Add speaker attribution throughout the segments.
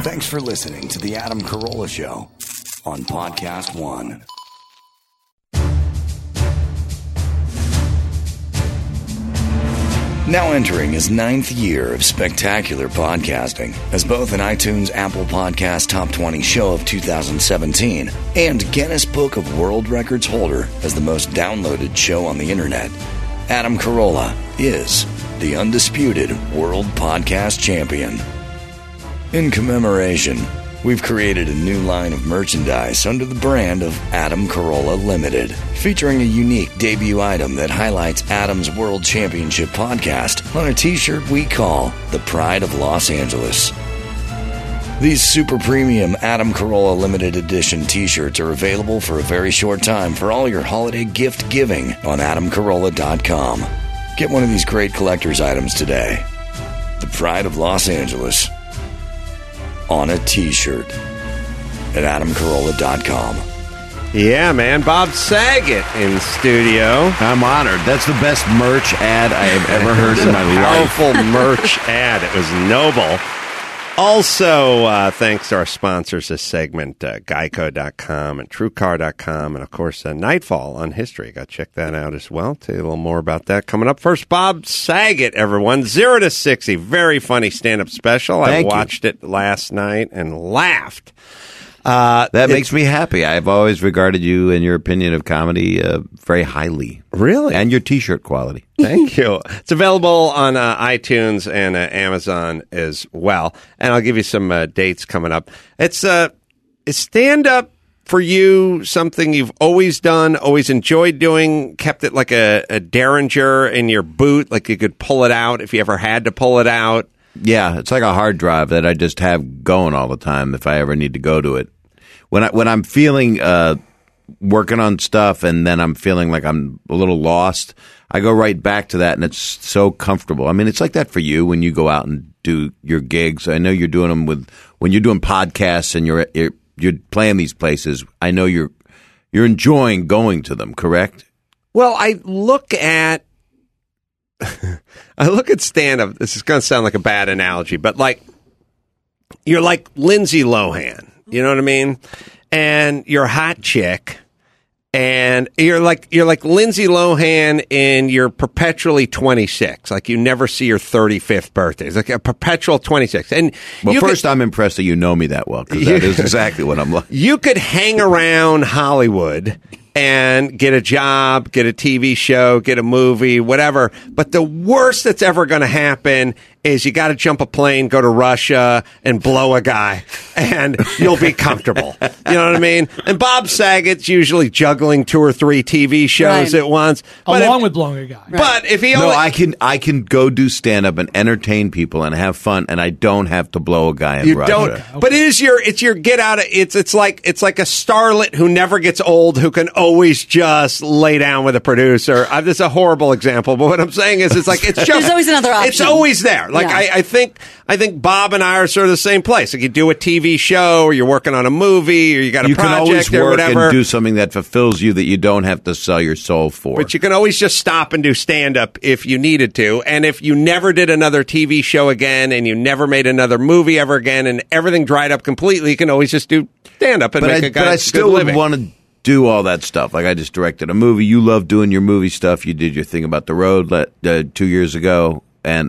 Speaker 1: Thanks for listening to The Adam Carolla Show on Podcast One. Now entering his 9th year of spectacular podcasting as both an iTunes Apple Podcast Top 20 show of 2017 and Guinness Book of World Records holder as the most downloaded show on the internet, Adam Carolla is the undisputed world podcast champion. In commemoration, we've created a new line of merchandise under the brand of Adam Carolla Limited, featuring a unique debut item that highlights Adam's World Championship podcast on a t-shirt we call the Pride of Los Angeles. These super premium Adam Carolla Limited Edition t-shirts are available for a very short time for all your holiday gift giving on AdamCarolla.com. Get one of these great collector's items today. The Pride of Los Angeles on a t-shirt at AdamCarolla.com.
Speaker 2: Yeah, man. Bob Saget in studio.
Speaker 3: I'm honored. That's the best merch ad I have ever heard in my life.
Speaker 2: Powerful merch ad. It was noble. Also, thanks to our sponsors this segment, Geico.com and TrueCar.com, and, of course, Nightfall on History. Got to check that out as well. Tell you a little more about that coming up. First, Bob Saget, everyone. 0 to 60. Very funny stand-up special. I watched it last night and laughed.
Speaker 3: That makes me happy. I've always regarded you and your opinion of comedy very highly.
Speaker 2: Really?
Speaker 3: And your T-shirt quality.
Speaker 2: Thank you. It's available on iTunes and Amazon as well. And I'll give you some dates coming up. Is stand-up for you something you've always done, always enjoyed doing, kept it like a derringer in your boot, like you could pull it out if you ever had to pull it out?
Speaker 3: Yeah, it's like a hard drive that I just have going all the time if I ever need to go to it. When I'm feeling working on stuff and then I'm feeling like I'm a little lost, I go right back to that, and it's so comfortable. I mean, it's like that for you when you go out and do your gigs. I know you're doing them when you're doing podcasts and you're playing these places. I know you're enjoying going to them, correct?
Speaker 2: Well, I look at stand-up. This is going to sound like a bad analogy, but you're like Lindsay Lohan. You know what I mean? And you're a hot chick, and you're like Lindsay Lohan, and you're perpetually 26. Like you never see your 35th birthday. It's like a perpetual 26. And
Speaker 3: first, I'm impressed that you know me that well, because that is exactly what I'm like.
Speaker 2: You could hang around Hollywood and get a job, get a TV show, get a movie, whatever. But the worst that's ever going to happen is you got to jump a plane, go to Russia, and blow a guy, and you'll be comfortable. You know what I mean? And Bob Saget's usually juggling 2 or 3 TV shows at once.
Speaker 4: Along with blowing a guy.
Speaker 2: But if he
Speaker 3: I can go do stand-up and entertain people and have fun, and I don't have to blow a guy in Russia.
Speaker 2: Okay. But it's your get out of it's like a starlet who never gets old, who can always just lay down with a producer. This is a horrible example, but what I'm saying is it's just
Speaker 5: there's always another option.
Speaker 2: It's always there. I think Bob and I are sort of the same place. Like you do a TV show, or you're working on a movie, or you got a project,
Speaker 3: or whatever. You can always work and do something that fulfills you that you don't have to sell your soul for.
Speaker 2: But you can always just stop and do stand-up if you needed to. And if you never did another TV show again, and you never made another movie ever again, and everything dried up completely, you can always just do stand-up and make a
Speaker 3: But I still would want to do all that stuff. Like I just directed a movie. You love doing your movie stuff. You did your thing about the road 2 years ago, and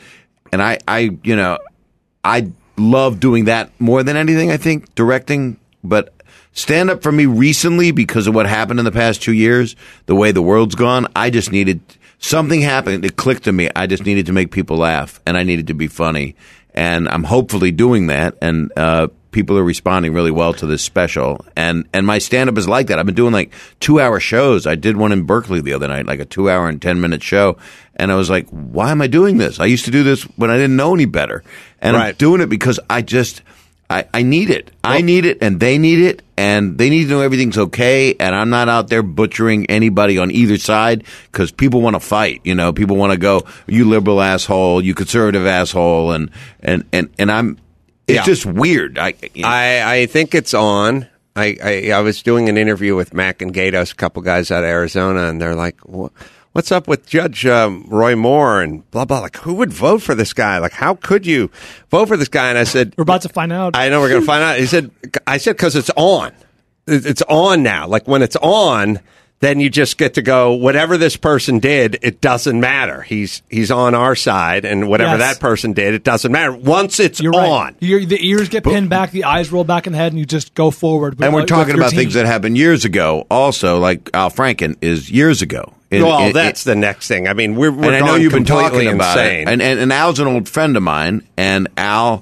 Speaker 3: I love doing that more than anything, I think, directing. But stand-up for me recently, because of what happened in the past 2 years, the way the world's gone, I just needed something happened. It clicked to me. I just needed to make people laugh, and I needed to be funny. And I'm hopefully doing that, and people are responding really well to this special. And my stand-up is like that. I've been doing 2-hour shows. I did one in Berkeley the other night, like a 2-hour and 10-minute show. And I was like, why am I doing this? I used to do this when I didn't know any better. And I'm doing it because I need it. I need it, and they need it, and they need to know everything's okay, and I'm not out there butchering anybody on either side, because people want to fight. You know, people want to go, you liberal asshole, you conservative asshole, and I'm. It's just weird.
Speaker 2: I think it's on. I was doing an interview with Mac and Gatos, a couple guys out of Arizona, and they're like, what what's up with Judge Roy Moore and blah, blah. Like, who would vote for this guy? Like, how could you vote for this guy? And I said,
Speaker 4: we're about to find out.
Speaker 2: I know we're going to find out. I said, because it's on. It's on now. Like, when it's on, then you just get to go, whatever this person did, it doesn't matter. He's on our side, and whatever that person did, it doesn't matter. Once it's
Speaker 4: You're
Speaker 2: on.
Speaker 4: Right. The ears get pinned back, the eyes roll back in the head, and you just go forward.
Speaker 3: And we're talking about things that happened years ago also, like Al Franken is years ago.
Speaker 2: That's the next thing. I mean, we're
Speaker 3: and I know you've been talking about
Speaker 2: insane.
Speaker 3: it. And Al's an old friend of mine, and Al,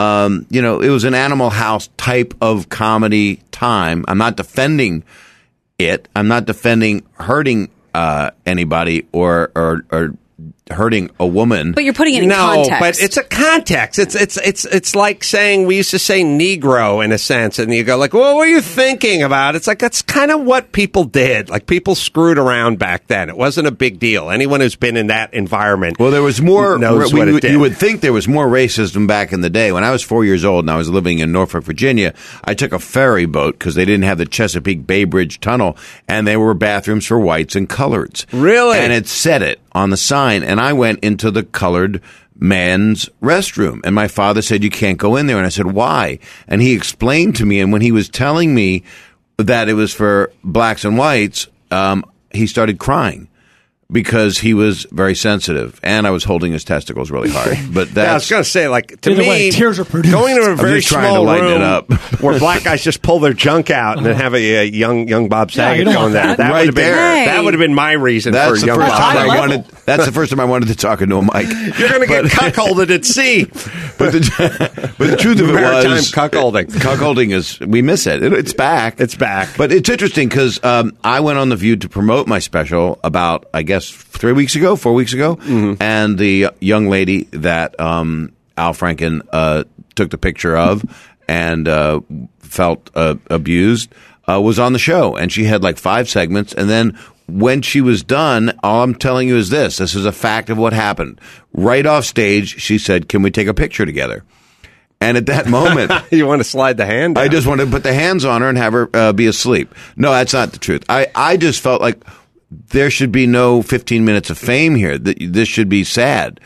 Speaker 3: it was an Animal House type of comedy time. I'm not defending it. I'm not defending hurting anybody or hurting a woman.
Speaker 5: But you're putting it in context.
Speaker 2: No, but it's a context. It's like saying, we used to say Negro in a sense, and you go like, well, what were you thinking about? It's like, that's kind of what people did. Like, people screwed around back then. It wasn't a big deal. Anyone who's been in that environment,
Speaker 3: well, there was more.
Speaker 2: Knows what it did.
Speaker 3: You would think there was more racism back in the day. When I was 4 years old and I was living in Norfolk, Virginia, I took a ferry boat because they didn't have the Chesapeake Bay Bridge Tunnel, and there were bathrooms for whites and coloreds.
Speaker 2: Really?
Speaker 3: And it said it on the sign, and I went into the colored man's restroom, and my father said, you can't go in there. And I said, why? And he explained to me, and when he was telling me that it was for blacks and whites, he started crying because he was very sensitive, and I was holding his testicles really hard. But that's,
Speaker 2: I was going to say, like, to
Speaker 4: Either
Speaker 2: me,
Speaker 4: way, tears are produced.
Speaker 2: going to a very
Speaker 3: just trying to
Speaker 2: small
Speaker 3: lighten it
Speaker 2: room
Speaker 3: up.
Speaker 2: where black guys just pull their junk out and then have a young Bob Saget
Speaker 4: you don't
Speaker 2: going
Speaker 4: want
Speaker 2: there.
Speaker 4: that.
Speaker 2: That
Speaker 3: Right
Speaker 2: would have been
Speaker 3: there.
Speaker 2: that would have been my reason
Speaker 3: that's
Speaker 2: for
Speaker 3: the
Speaker 2: young
Speaker 3: first
Speaker 2: Bob
Speaker 3: time
Speaker 2: Saget.
Speaker 3: I wanted. That's the first time I wanted to talk into a mic.
Speaker 2: You're going to get cuckolded at sea.
Speaker 3: But the truth of it
Speaker 2: Maritime
Speaker 3: was,
Speaker 2: cuckolding
Speaker 3: is, we miss it. It's back.
Speaker 2: It's back.
Speaker 3: But it's interesting because I went on The View to promote my special about, I guess, 4 weeks ago.
Speaker 2: Mm-hmm.
Speaker 3: And the young lady that Al Franken took the picture of and felt abused was on the show. And she had like 5 segments. And then when she was done, all I'm telling you is this is a fact of what happened. Right off stage, she said, can we take a picture together? And at that moment,
Speaker 2: you want to slide the hand down.
Speaker 3: I just wanted to put the hands on her and have her be asleep. No, that's not the truth. I just felt like there should be no 15 minutes of fame here. This should be sad.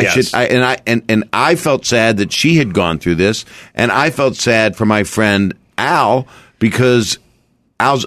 Speaker 3: I felt sad that she had gone through this, and I felt sad for my friend Al because Al's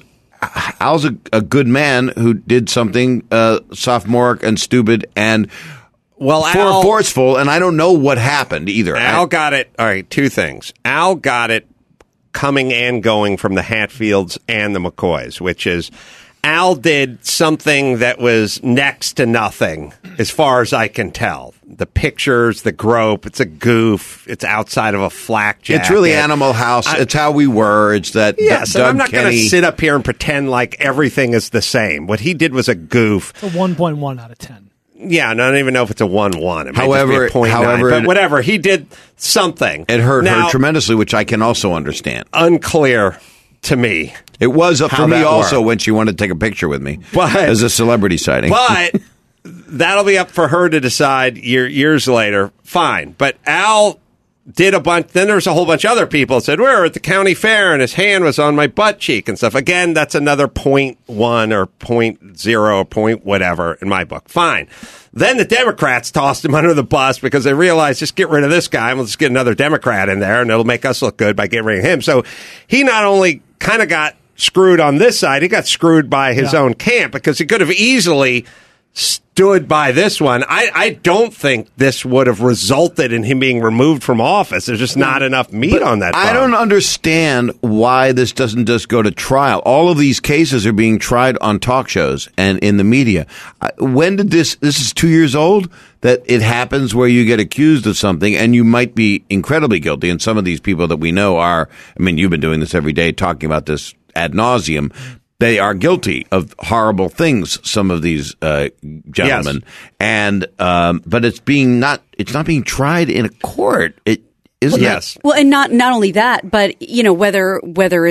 Speaker 3: a good man who did something sophomoric and stupid and forceful, and I don't know what happened either.
Speaker 2: Al got it. All right, 2 things. Al got it coming and going from the Hatfields and the McCoys, which is Al did something that was next to nothing as far as I can tell. The pictures, the grope, it's a goof. It's outside of a flak jacket.
Speaker 3: It's really Animal House. It's how we were. It's that
Speaker 2: yes,
Speaker 3: Doug
Speaker 2: and I'm not going to
Speaker 3: Kenny.
Speaker 2: sit up here and pretend like everything is the same. What he did was a goof.
Speaker 4: It's a 1.1 out of 10.
Speaker 2: Yeah, and I don't even know if it's a 1-1. It might
Speaker 3: However,
Speaker 2: just be a 0.9, but whatever. He did something.
Speaker 3: It hurt
Speaker 2: Now,
Speaker 3: her tremendously, which I can also understand.
Speaker 2: Unclear to me.
Speaker 3: It was
Speaker 2: how
Speaker 3: for me
Speaker 2: that
Speaker 3: also
Speaker 2: worked.
Speaker 3: when she wanted to take a picture with me
Speaker 2: But-
Speaker 3: as a celebrity sighting.
Speaker 2: But that'll be up for her to decide years later. Fine. But Al did a bunch. Then there was a whole bunch of other people that said, we were at the county fair and his hand was on my butt cheek and stuff. Again, that's another 0.1 or 0.0 or point whatever in my book. Fine. Then the Democrats tossed him under the bus because they realized, just get rid of this guy and we'll just get another Democrat in there and it'll make us look good by getting rid of him. So he not only kind of got screwed on this side, he got screwed by his own camp because he could have easily stood by this one. I don't think this would have resulted in him being removed from office. There's just not enough meat on that bone.
Speaker 3: I don't understand why this doesn't just go to trial. All of these cases are being tried on talk shows and in the media. When did this is 2 years old, that it happens where you get accused of something and you might be incredibly guilty. And some of these people that we know are, I mean, you've been doing this every day, talking about this ad nauseum. They are guilty of horrible things, some of these gentlemen, and but it's not being tried in a court. It isn't.
Speaker 2: Yes.
Speaker 5: Well, and not only that, but whether it's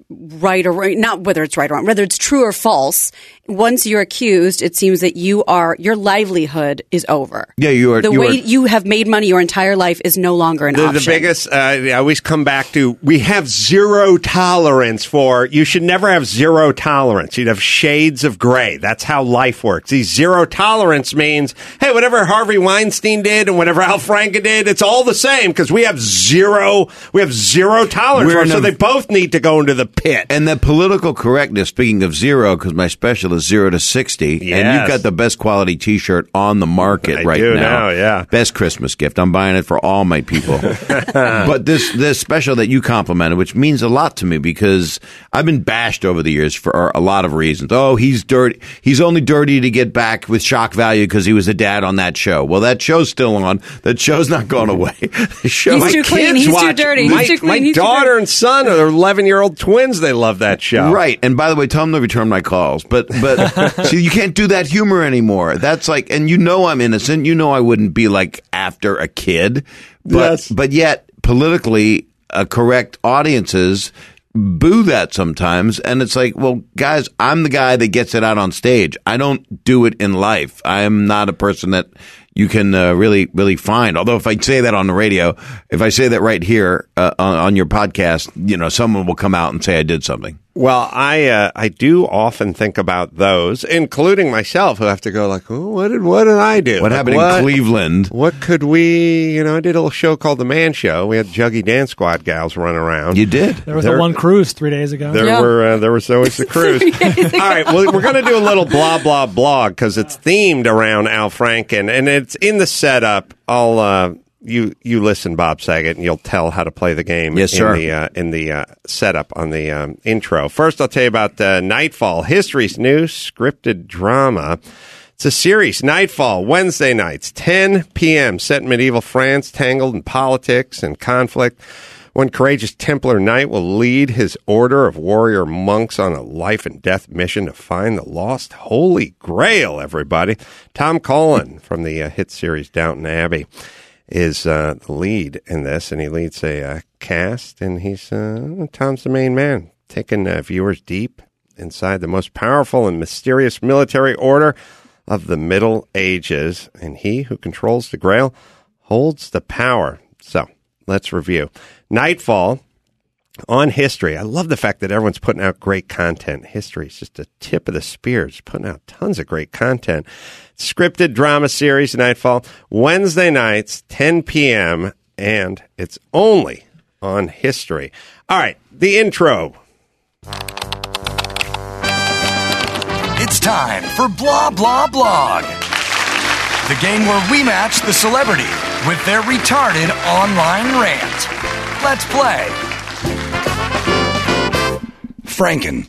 Speaker 5: right or wrong, not whether it's right or wrong, whether it's true or false. Once you're accused, it seems that your livelihood is over.
Speaker 3: Yeah,
Speaker 5: you have made money your entire life is no longer an option.
Speaker 2: The biggest, I always come back to, we have zero tolerance for, you should never have zero tolerance. You'd have shades of gray. That's how life works. These zero tolerance means, hey, whatever Harvey Weinstein did and whatever Al Franken did, it's all the same because we have zero tolerance for it. So they both need to go into the pit.
Speaker 3: And the political correctness, speaking of zero, because my special is 0 to 60,
Speaker 2: yes.
Speaker 3: and you've got the best quality T-shirt on the market right now.
Speaker 2: Yeah.
Speaker 3: Best Christmas gift. I'm buying it for all my people. But this special that you complimented, which means a lot to me because I've been bashed over the years for a lot of reasons. Oh, he's dirty. He's only dirty to get back with shock value because he was a dad on that show. Well, that show's still on. That show's not gone away. The show,
Speaker 5: he's too clean. He's too dirty.
Speaker 2: My daughter and son are 11-year-old twins. They love that show.
Speaker 3: Right. And by the way, tell them to return my calls. But see, you can't do that humor anymore. That's like, and you know I'm innocent. You know I wouldn't be like after a kid. But yet, politically correct audiences boo that sometimes. And it's like, well, guys, I'm the guy that gets it out on stage. I don't do it in life. I am not a person that you can really, really find. Although if I say that on the radio, if I say that right here on your podcast, someone will come out and say I did something.
Speaker 2: Well, I do often think about those, including myself, who have to go like, oh, what did I do?
Speaker 3: What happened in Cleveland?
Speaker 2: What could we, I did a little show called The Man Show. We had Juggy Dance Squad gals running around.
Speaker 3: You did.
Speaker 4: There was the one cruise 3 days ago.
Speaker 2: There was always the cruise. All right, well, we're going to do a little blah, blah, blog because it's themed around Al Franken, and it's in the setup. You listen, Bob Saget, and you'll tell how to play the game.
Speaker 3: Yes, sir.
Speaker 2: In the setup on the intro. First, I'll tell you about Nightfall, history's new scripted drama. It's a series, Nightfall, Wednesday nights, 10 p.m., set in medieval France, tangled in politics and conflict. One courageous Templar knight will lead his order of warrior monks on a life and death mission to find the lost Holy Grail, everybody. Tom Cullen from the hit series Downton Abbey is the lead in this, and he leads a cast, and Tom's the main man, taking viewers deep inside the most powerful and mysterious military order of the Middle Ages, and he who controls the Grail holds the power. So, let's review. Nightfall on history. I love the fact that everyone's putting out great content. History is just the tip of the spear. It's putting out tons of great content. Scripted drama series, Nightfall, Wednesday nights, 10 p.m., and it's only on history. All right, the intro.
Speaker 6: It's time for Blah, Blah, Blog, the game where we match the celebrity with their retarded online rant. Let's play.
Speaker 1: Franken,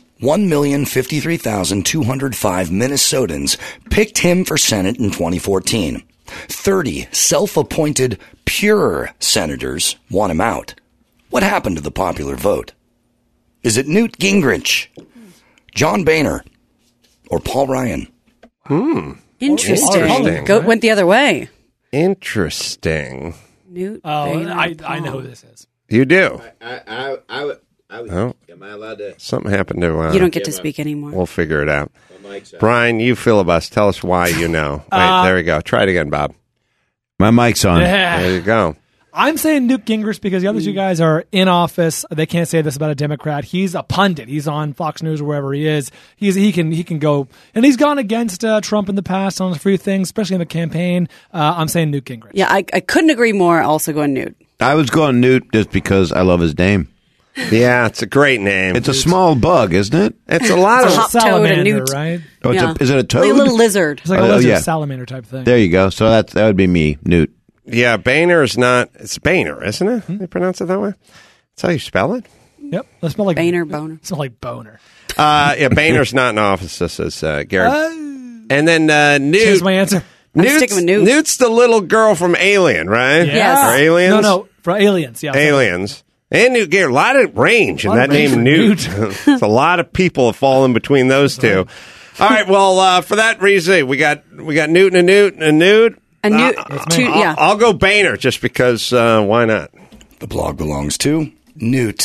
Speaker 1: 1,053,205 Minnesotans picked him for Senate in 2014. 30 self-appointed pure senators want him out. What happened to the popular vote? Is it Newt Gingrich, John Boehner, or Paul Ryan?
Speaker 5: Interesting. Went the other way.
Speaker 2: Interesting.
Speaker 5: Newt
Speaker 4: Boehner, I know who this is.
Speaker 2: You do?
Speaker 3: Am I allowed to?
Speaker 2: Something happened to...
Speaker 5: you don't get to speak anymore.
Speaker 2: We'll figure it out. Brian, you filibust. Tell us why you know. Wait, there we go. Try it again, Bob.
Speaker 3: My mic's on.
Speaker 4: Yeah.
Speaker 2: There you go.
Speaker 4: I'm saying Newt Gingrich because the other two guys are in office. They can't say this about a Democrat. He's a pundit. He's on Fox News or wherever he is. He can go, and he's gone against Trump in the past on a few things, especially in the campaign. I'm saying Newt Gingrich.
Speaker 5: Yeah, I couldn't agree more. Also going Newt.
Speaker 3: I was going Newt just because I love his name.
Speaker 2: Yeah, it's a great name.
Speaker 3: It's a small bug, isn't it?
Speaker 2: It's a lot of...
Speaker 5: hop toad
Speaker 4: salamander,
Speaker 5: and Newt.
Speaker 4: right?
Speaker 3: Oh,
Speaker 5: Yeah.
Speaker 3: is it a toad?
Speaker 5: Like a little lizard.
Speaker 4: It's like a lizard
Speaker 3: yeah.
Speaker 4: salamander type thing.
Speaker 3: There you go. So that would be me, Newt.
Speaker 2: Yeah, Boehner is not... It's Boehner, isn't it? They pronounce it that way? That's how you spell it?
Speaker 4: Yep. That smell like
Speaker 5: Boehner.
Speaker 4: Smell like boner.
Speaker 2: Yeah, Boehner's not in office, this is Garrett. And then Newt...
Speaker 4: Here's my answer.
Speaker 5: sticking with Newt.
Speaker 2: Newt's the little girl from Alien, right?
Speaker 5: Yes.
Speaker 2: Or Aliens?
Speaker 4: No, for Aliens. Yeah.
Speaker 2: Aliens. And Newt Gingrich. A lot of range in that name, Newt. It's a lot of people have fallen between those two. All right, well, for that reason, we got Newt and a Newt and a Newt.
Speaker 5: A Newt.
Speaker 2: I'll go Boehner just because why not?
Speaker 1: The blog belongs to Newt.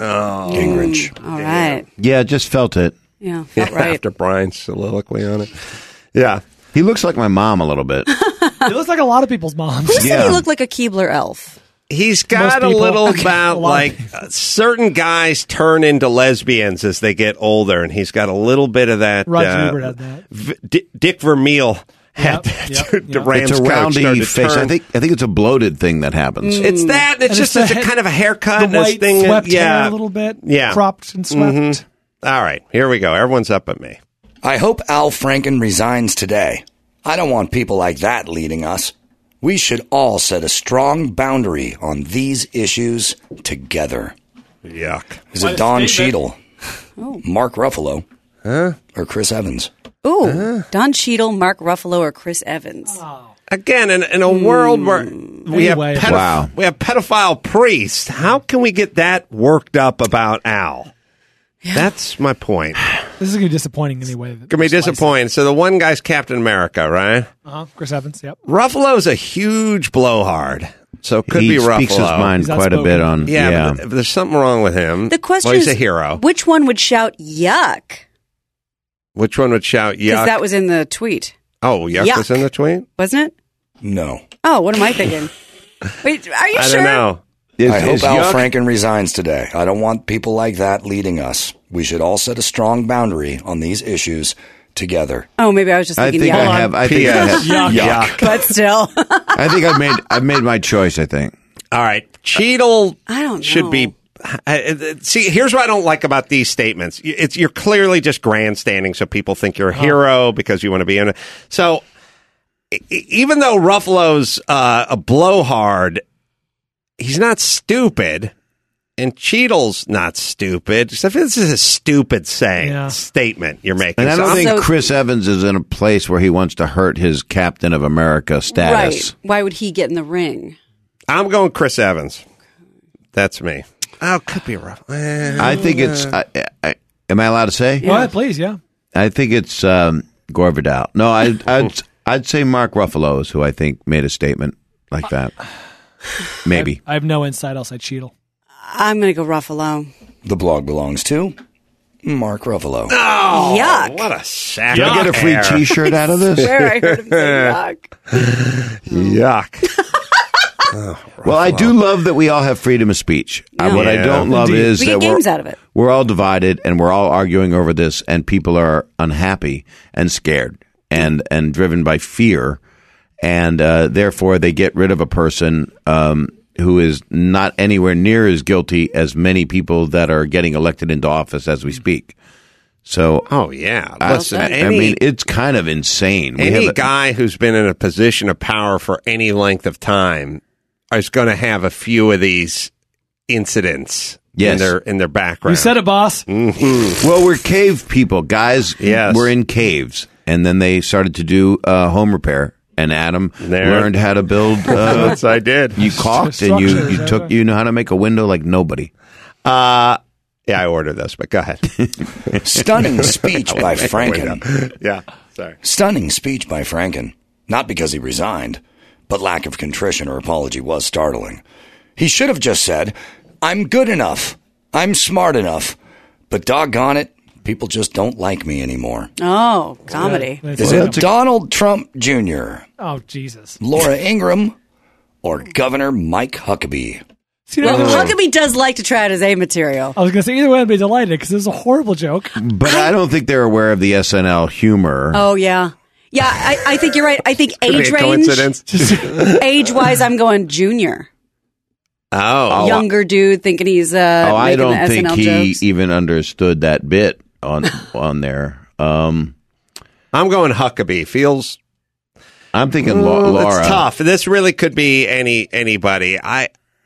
Speaker 1: Gingrich.
Speaker 5: All right.
Speaker 3: Yeah, just felt it.
Speaker 5: Yeah, felt right.
Speaker 2: After Brian's soliloquy on it. Yeah.
Speaker 3: He looks like my mom a little bit.
Speaker 4: It looks like a lot of people's moms.
Speaker 5: Who said
Speaker 3: Yeah.
Speaker 5: he looked like a Keebler elf?
Speaker 2: He's got a
Speaker 4: people.
Speaker 2: little
Speaker 4: Okay.
Speaker 2: about
Speaker 4: A lot.
Speaker 2: like certain guys turn into lesbians as they get older, and he's got a little bit of that.
Speaker 4: Roger Ebert had that.
Speaker 2: Dick Vermeil had
Speaker 4: Yep,
Speaker 2: that.
Speaker 4: yep,
Speaker 2: The
Speaker 4: yep.
Speaker 2: Rams
Speaker 3: It's a
Speaker 2: coach
Speaker 3: roundy
Speaker 2: started to
Speaker 3: face.
Speaker 2: turn.
Speaker 3: I think it's a bloated thing that happens.
Speaker 2: It's that. It's
Speaker 4: And
Speaker 2: just
Speaker 4: the
Speaker 2: it's a
Speaker 4: head-
Speaker 2: kind of a haircut.
Speaker 4: The
Speaker 2: and this
Speaker 4: white
Speaker 2: thing,
Speaker 4: swept
Speaker 2: yeah.
Speaker 4: hair a little bit.
Speaker 2: Yeah.
Speaker 4: Cropped and swept.
Speaker 2: All right, here we go. Everyone's up at me.
Speaker 1: I hope Al Franken resigns today. I don't want people like that leading us. We should all set a strong boundary on these issues together.
Speaker 2: Yuck.
Speaker 1: Is it Don Cheadle, Mark Ruffalo, or Chris Evans?
Speaker 5: Ooh, Don Cheadle, Mark Ruffalo, or Chris Evans.
Speaker 2: Again, in a world where we have
Speaker 4: Anyway.
Speaker 3: Wow.
Speaker 2: we have pedophile priests, how can we get that worked up about Al? That's my point.
Speaker 4: This is going to be disappointing anyway.
Speaker 2: Gonna be disappointing. So the one guy's Captain America, right?
Speaker 4: Chris Evans, yep.
Speaker 2: Ruffalo's a huge blowhard, so it could
Speaker 3: he
Speaker 2: be Ruffalo.
Speaker 3: speaks his mind
Speaker 4: He's
Speaker 3: quite a bit
Speaker 4: outspoken.
Speaker 3: on.
Speaker 2: Yeah, but there's something wrong with him.
Speaker 5: The question
Speaker 2: well, he's
Speaker 5: is,
Speaker 2: a hero.
Speaker 5: which one would shout yuck?
Speaker 2: Which one would shout
Speaker 5: Because
Speaker 2: yuck?
Speaker 5: that was in the tweet,
Speaker 2: oh, yuck,
Speaker 5: Yuck.
Speaker 2: was in the tweet?
Speaker 5: wasn't it?
Speaker 1: No.
Speaker 5: Oh, what am I thinking? Wait, are you
Speaker 2: I
Speaker 5: sure?
Speaker 2: don't know.
Speaker 3: Is-
Speaker 1: I hope
Speaker 3: is
Speaker 1: Al
Speaker 3: yuck-
Speaker 1: Franken resigns today. I don't want people like that leading us. We should all set a strong boundary on these issues together.
Speaker 5: Oh, maybe I was just
Speaker 3: I
Speaker 5: thinking
Speaker 3: think
Speaker 5: yuck.
Speaker 3: I have. I think I have.
Speaker 4: Yuck.
Speaker 5: But still,
Speaker 3: I think I've made my choice. I think.
Speaker 2: All right, Cheadle
Speaker 5: I don't know.
Speaker 2: should be. See, here's what I don't like about these statements. You're clearly just grandstanding, so people think you're a hero because you want to be in it. So, even though Ruffalo's a blowhard, he's not stupid, and Cheadle's not stupid. So this is a stupid statement you're making.
Speaker 3: And I
Speaker 2: So
Speaker 3: don't
Speaker 2: I'm-
Speaker 3: think
Speaker 5: So-
Speaker 3: Chris Evans is in a place where he wants to hurt his Captain of America status.
Speaker 5: right? Why would he get in the ring?
Speaker 2: I'm going Chris Evans. That's me. Oh, could be rough.
Speaker 3: I think it's. Am I allowed to say?
Speaker 4: Go ahead, please, yeah.
Speaker 3: I think it's Gore Vidal. No, I'd say Mark Ruffalo is who I think made a statement like that. Maybe.
Speaker 4: I have no insight. I'll say Cheadle.
Speaker 5: I'm going to go Ruffalo.
Speaker 1: The blog belongs to Mark Ruffalo.
Speaker 5: Yuck.
Speaker 2: What a sack.
Speaker 3: Did I get a free
Speaker 2: air.
Speaker 3: T-shirt out of this?
Speaker 5: Where I heard him say yuck.
Speaker 2: Yuck.
Speaker 3: Well, I do love that we all have freedom of speech.
Speaker 5: Yeah.
Speaker 3: What I don't love
Speaker 4: Indeed.
Speaker 3: is
Speaker 5: We
Speaker 3: that
Speaker 5: get games out of it.
Speaker 3: we're all divided and we're all arguing over this, and people are unhappy and scared and driven by fear, and therefore they get rid of a person who is not anywhere near as guilty as many people that are getting elected into office as we speak. So,
Speaker 2: Oh, yeah.
Speaker 3: I
Speaker 2: Listen,
Speaker 3: mean, it's kind of insane. We
Speaker 2: any
Speaker 3: have a-
Speaker 2: guy who's been in a position of power for any length of time is going to have a few of these incidents
Speaker 3: Yes.
Speaker 2: in their background.
Speaker 4: You said it, boss.
Speaker 3: Well, we're cave people, guys.
Speaker 2: Yes.
Speaker 3: We're in caves. And then they started to do home repair. And Adam
Speaker 2: There.
Speaker 3: learned how to build.
Speaker 2: Yes, I did.
Speaker 3: You caulked and
Speaker 4: Structures,
Speaker 3: you know how to make a window like nobody.
Speaker 2: Yeah, I ordered those, but go ahead.
Speaker 1: Stunning speech by Franken.
Speaker 2: Yeah, sorry.
Speaker 1: Stunning speech by Franken. Not because he resigned, but lack of contrition or apology was startling. He should have just said, I'm good enough. I'm smart enough. But doggone it, people just don't like me anymore.
Speaker 5: Oh, comedy.
Speaker 1: Is it Donald Trump Jr.,
Speaker 4: Oh, Jesus.
Speaker 1: Laura Ingraham, or Governor Mike Huckabee?
Speaker 4: See,
Speaker 5: Well,
Speaker 4: I
Speaker 5: Huckabee does like to try out his A material.
Speaker 4: was going to say either way I'd be delighted because this is a horrible joke.
Speaker 3: But I don't think they're aware of the SNL humor.
Speaker 5: Oh, yeah. Yeah, I think you're right. I think
Speaker 2: Could
Speaker 5: age
Speaker 2: be a
Speaker 5: range,
Speaker 2: coincidence.
Speaker 5: age-wise, I'm going junior.
Speaker 2: Oh,
Speaker 5: Younger dude thinking he's
Speaker 3: I
Speaker 5: making
Speaker 3: don't
Speaker 5: the
Speaker 3: think
Speaker 5: SNL
Speaker 3: he
Speaker 5: jokes.
Speaker 3: even understood that bit on there.
Speaker 2: I'm going Huckabee. Feels
Speaker 3: I'm thinking Laura.
Speaker 2: It's tough. This really could be anybody. I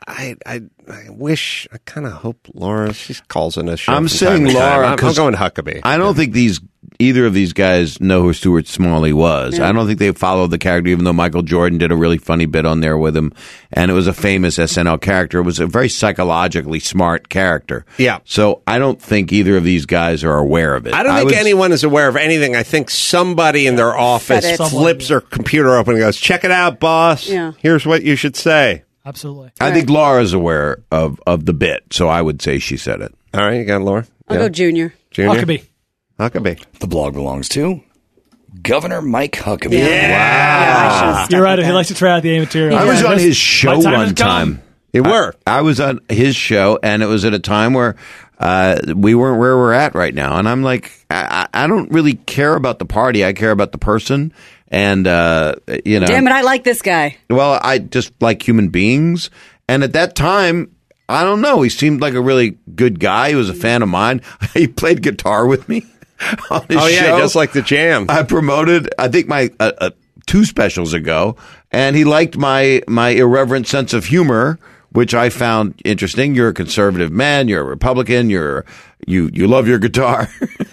Speaker 2: wish. I kind of hope Laura. She calls in a show.
Speaker 3: I'm
Speaker 2: from
Speaker 3: saying
Speaker 2: time to time.
Speaker 3: Laura,
Speaker 2: I'm
Speaker 3: 'cause
Speaker 2: going Huckabee.
Speaker 3: I don't think either of these guys know who Stuart Smalley was. I don't think they followed the character, even though Michael Jordan did a really funny bit on there with him, and it was a famous SNL character. It was a very psychologically smart character.
Speaker 2: Yeah.
Speaker 3: So I don't think either of these guys are aware of it.
Speaker 2: I don't think
Speaker 3: would-
Speaker 2: anyone is aware of anything. I think somebody in their office
Speaker 5: Said it.
Speaker 2: flips their computer open and goes, "Check it out, boss.
Speaker 5: Yeah.
Speaker 2: Here's what you should say."
Speaker 4: Absolutely.
Speaker 3: I think Laura's aware of the bit, so I would say she said it.
Speaker 2: All right, you got Laura?
Speaker 5: I'll go Junior.
Speaker 2: Huckabee.
Speaker 1: The blog belongs to Governor Mike Huckabee.
Speaker 5: Yeah,
Speaker 4: You're right. He likes to try out the A material.
Speaker 3: I was
Speaker 4: Yeah,
Speaker 3: on
Speaker 4: just-
Speaker 3: his show
Speaker 4: my time has
Speaker 3: one
Speaker 4: come.
Speaker 3: time.
Speaker 2: You were.
Speaker 3: I was on his show, and it was at a time where we weren't where we're at right now. And I'm like, I don't really care about the party. I care about the person. And, you know.
Speaker 5: Damn it, I like this guy.
Speaker 3: Well, I just like human beings. And at that time, I don't know. He seemed like a really good guy. He was a fan of mine. He played guitar with me on his show.
Speaker 2: Just like the jam.
Speaker 3: I promoted, I think, my 2 specials ago, and he liked my irreverent sense of humor, which I found interesting. You're a conservative man. You're a Republican. You love your guitar.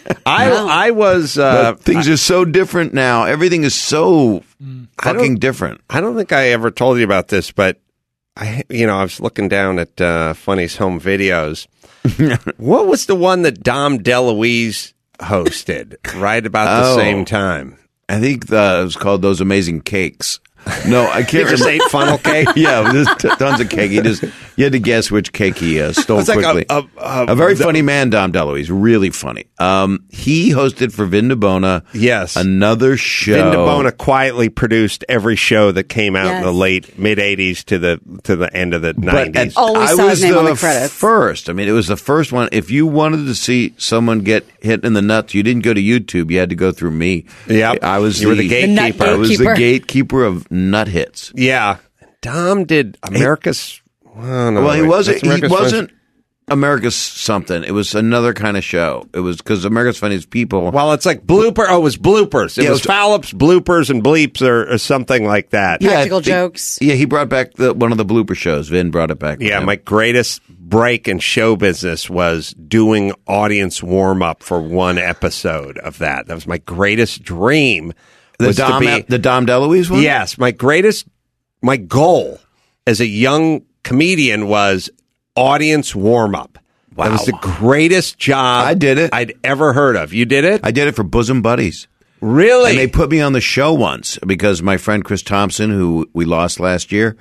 Speaker 2: I was.
Speaker 3: But things are so different now. Everything is so fucking different.
Speaker 2: I don't think I ever told you about this, but I was looking down at Funny's home videos. What was the one that Dom DeLuise hosted right about the same time?
Speaker 3: I think it was called Those Amazing Cakes. No, I
Speaker 2: He
Speaker 3: can't
Speaker 2: just
Speaker 3: remember.
Speaker 2: ate funnel cake.
Speaker 3: Yeah, there's tons of cake. You had to guess which cake he stole
Speaker 2: It's like
Speaker 3: quickly.
Speaker 2: a
Speaker 3: very funny man, Dom DeLuise. Really funny. He hosted for Vin DeBona.
Speaker 2: Yes.
Speaker 3: Another show.
Speaker 2: Vin DeBona quietly produced every show that came out in the late mid '80s to the end of the '90s.
Speaker 5: Always
Speaker 3: I
Speaker 5: saw
Speaker 3: was
Speaker 5: his name on the
Speaker 3: the
Speaker 5: credits.
Speaker 3: first. I mean, it was the first one. If you wanted to see someone get hit in the nuts, you didn't go to YouTube. You had to go through me.
Speaker 2: Yep.
Speaker 3: You were the
Speaker 2: gatekeeper.
Speaker 3: I was the
Speaker 5: gatekeeper.
Speaker 3: gatekeeper of nut hits.
Speaker 2: Yeah, Dom did America's.
Speaker 3: He wasn't America's something. It was another kind of show. It was because America's Funniest People.
Speaker 2: Well, it's like blooper. Oh, it was bloopers. It
Speaker 3: Yeah,
Speaker 2: was Fallops, bloopers, and bleeps, or something like that.
Speaker 5: Practical jokes.
Speaker 3: Yeah, he brought back one of the blooper shows. Vin brought it back.
Speaker 2: Yeah, my greatest break in show business was doing audience warm up for one episode of that. That was my greatest dream.
Speaker 3: the Dom DeLuise one.
Speaker 2: Yes, my goal as a young comedian was audience warm up.
Speaker 3: Wow.
Speaker 2: That was the greatest job
Speaker 3: I did it.
Speaker 2: I'd ever heard of. You did it?
Speaker 3: I did it for Bosom Buddies.
Speaker 2: Really?
Speaker 3: And they put me on the show once because my friend Chris Thompson, who we lost last year,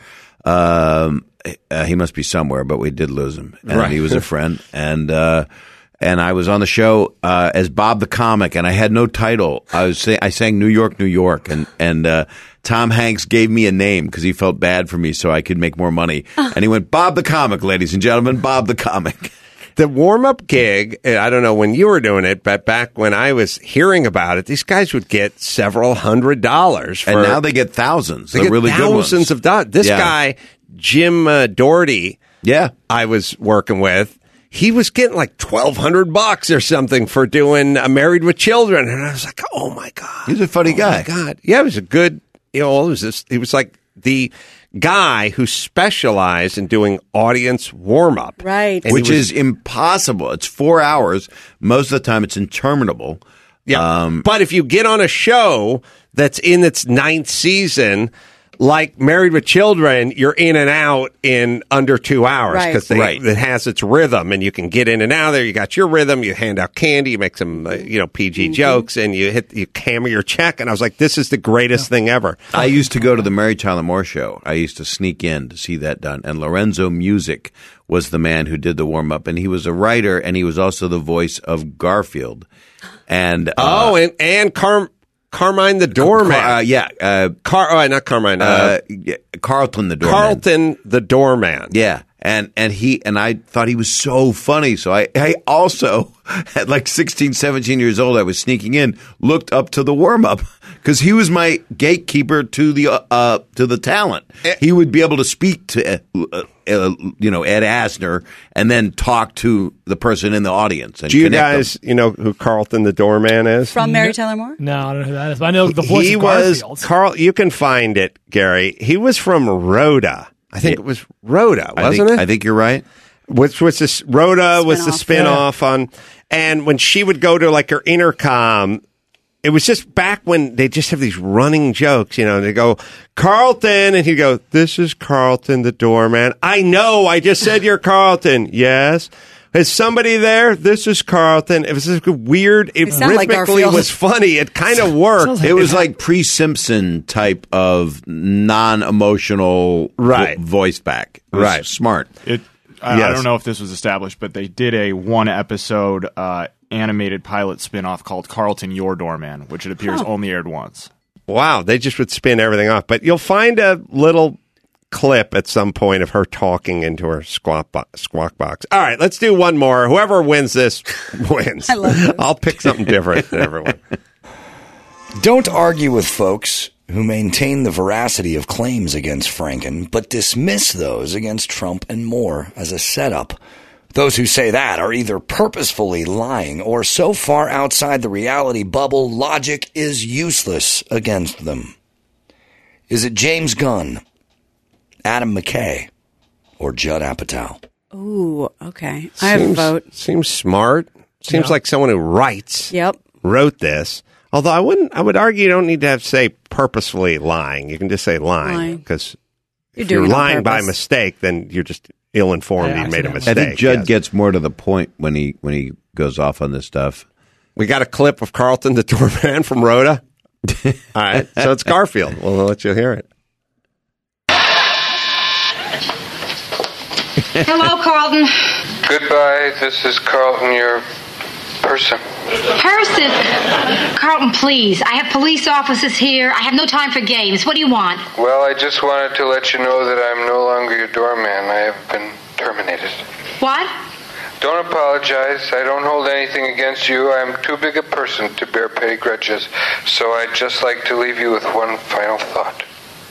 Speaker 3: he must be somewhere, but we did lose him. And he was a friend. And I was on the show as Bob the Comic, and I had no title. I sang New York, New York, and Tom Hanks gave me a name because he felt bad for me so I could make more money. And he went, Bob the Comic, ladies and gentlemen, Bob the Comic.
Speaker 2: The warm-up gig, I don't know when you were doing it, but back when I was hearing about it, these guys would get several $100s.
Speaker 3: And now they get thousands.
Speaker 2: They get
Speaker 3: really
Speaker 2: thousands
Speaker 3: good ones.
Speaker 2: of dollars. This guy, Jim Doherty, I was working with, he was getting like $1,200 or something for doing Married with Children. And I was like, oh, my God.
Speaker 3: He's a funny guy.
Speaker 2: Oh, my God. Yeah, it was a good, he was like the guy who specialized in doing audience warm-up.
Speaker 5: Right.
Speaker 2: And
Speaker 3: Which is impossible. It's 4 hours. Most of the time, it's interminable.
Speaker 2: Yeah. But if you get on a show that's in its 9th season, like Married with Children, you're in and out in under 2 hours because it has its rhythm, and you can get in and out of there. You got your rhythm. You hand out candy. You make some PG jokes, and you hammer your check. And I was like, this is the greatest thing ever.
Speaker 3: I used to go to the Mary Tyler Moore show. I used to sneak in to see that done. And Lorenzo Music was the man who did the warm up, and he was a writer, and he was also the voice of Garfield. And
Speaker 2: Carmine the Doorman.
Speaker 3: Not Carmine. Carlton the Doorman.
Speaker 2: Carlton the Doorman.
Speaker 3: Yeah. And I thought he was so funny. So I also, at like 16, 17 years old, I was sneaking in, looked up to the warm up because he was my gatekeeper to the talent. He would be able to speak to, Ed Asner and then talk to the person in the audience. And
Speaker 2: do you guys, who Carlton the Doorman is?
Speaker 5: From Mary Tyler Moore?
Speaker 4: No, I don't know who that is. But I know the voice
Speaker 2: He
Speaker 4: of
Speaker 2: was
Speaker 4: Garfield.
Speaker 2: Carl. You can find it, Gary. He was from Rhoda. I think it was Rhoda, wasn't it?
Speaker 3: I think you're right.
Speaker 2: Which was this? Rhoda was the spinoff on, and when she would go to like her intercom, it was just back when they just have these running jokes. They go Carlton, and he'd go, "This is Carlton the Doorman." I know. I just said you're Carlton. Yes. Is somebody there? This is Carlton. It was just weird. It
Speaker 5: sound like
Speaker 2: rhythmically
Speaker 5: Garfield.
Speaker 2: was funny. It kind of worked.
Speaker 3: It was like pre-Simpson type of non-emotional voice back. It was smart.
Speaker 7: I don't know if this was established, but they did a one-episode animated pilot spin-off called Carlton, Your Doorman, which it appears only aired once.
Speaker 2: Wow, they just would spin everything off. But you'll find a little clip at some point of her talking into her squawk box. All right, let's do one more. Whoever wins this wins.
Speaker 5: I love this.
Speaker 2: I'll pick something different than everyone.
Speaker 1: Don't argue with folks who maintain the veracity of claims against Franken, but dismiss those against Trump and Moore as a setup. Those who say that are either purposefully lying or so far outside the reality bubble, logic is useless against them. Is it James Gunn, Adam McKay, or Judd Apatow?
Speaker 5: Ooh, okay. I have a vote.
Speaker 2: Seems smart. Seems like someone who writes wrote this. Although I would argue you don't need to have to say purposefully lying. You can just say lying because if you're lying by mistake, then you're just ill-informed. You made a mistake.
Speaker 3: I think Judd gets more to the point when he goes off on this stuff.
Speaker 2: We got a clip of Carlton the doorman from Rhoda. All right, so it's Garfield. We'll let you hear it.
Speaker 8: Hello, Carlton.
Speaker 9: Goodbye. This is Carlton, your person.
Speaker 8: Person? Carlton, please. I have police officers here. I have no time for games. What do you want?
Speaker 9: Well, I just wanted to let you know that I'm no longer your doorman. I have been terminated.
Speaker 8: What?
Speaker 9: Don't apologize. I don't hold anything against you. I'm too big a person to bear petty grudges. So I'd just like to leave you with one final thought.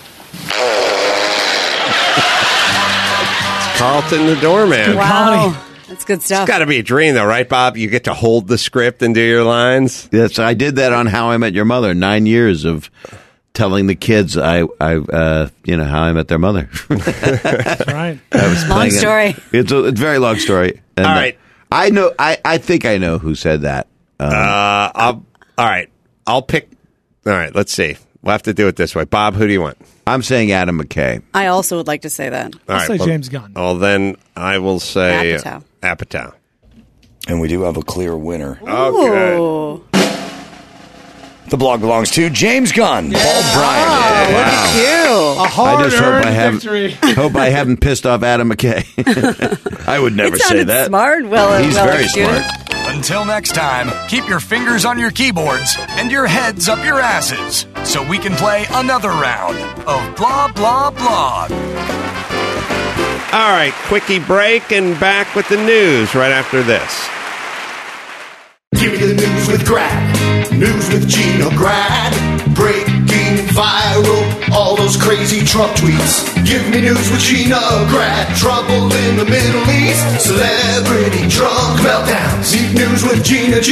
Speaker 2: Carlton the doorman.
Speaker 5: Wow. That's good stuff.
Speaker 2: It's got to be a dream, though, right, Bob? You get to hold the script and do your lines.
Speaker 3: Yes, I did that on How I Met Your Mother. 9 years of telling the kids How I Met Their Mother.
Speaker 4: That's right.
Speaker 5: Long story.
Speaker 3: It's a very long story. And
Speaker 2: all right.
Speaker 3: I know. I think I know who said that.
Speaker 2: All right. I'll pick. All right. Let's see. We'll have to do it this way. Bob, who do you want?
Speaker 3: I'm saying Adam McKay.
Speaker 5: I also would like to say that.
Speaker 4: I'll say James Gunn.
Speaker 2: Well, then I will say
Speaker 5: Apatow.
Speaker 1: And we do have a clear winner.
Speaker 5: Ooh.
Speaker 1: The blog belongs to James Gunn, Paul Bryan.
Speaker 5: Look at you.
Speaker 4: A hard-earned
Speaker 3: victory.
Speaker 4: victory.
Speaker 3: Hope I haven't pissed off Adam McKay. I would never
Speaker 5: It
Speaker 3: say
Speaker 5: sounded
Speaker 3: that.
Speaker 5: smart.
Speaker 3: He's very smart.
Speaker 6: Until next time, keep your fingers on your keyboards and your heads up your asses so we can play another round of Blah, Blah, Blog.
Speaker 2: All right, quickie break and back with the news right after this.
Speaker 10: Give me the news with Grad. News with Gina Grad. Breaking viral, all those crazy Trump tweets. Give me news with Gina Grad. Trouble in the Middle East. Celebrity drunk meltdowns. Need news with Gina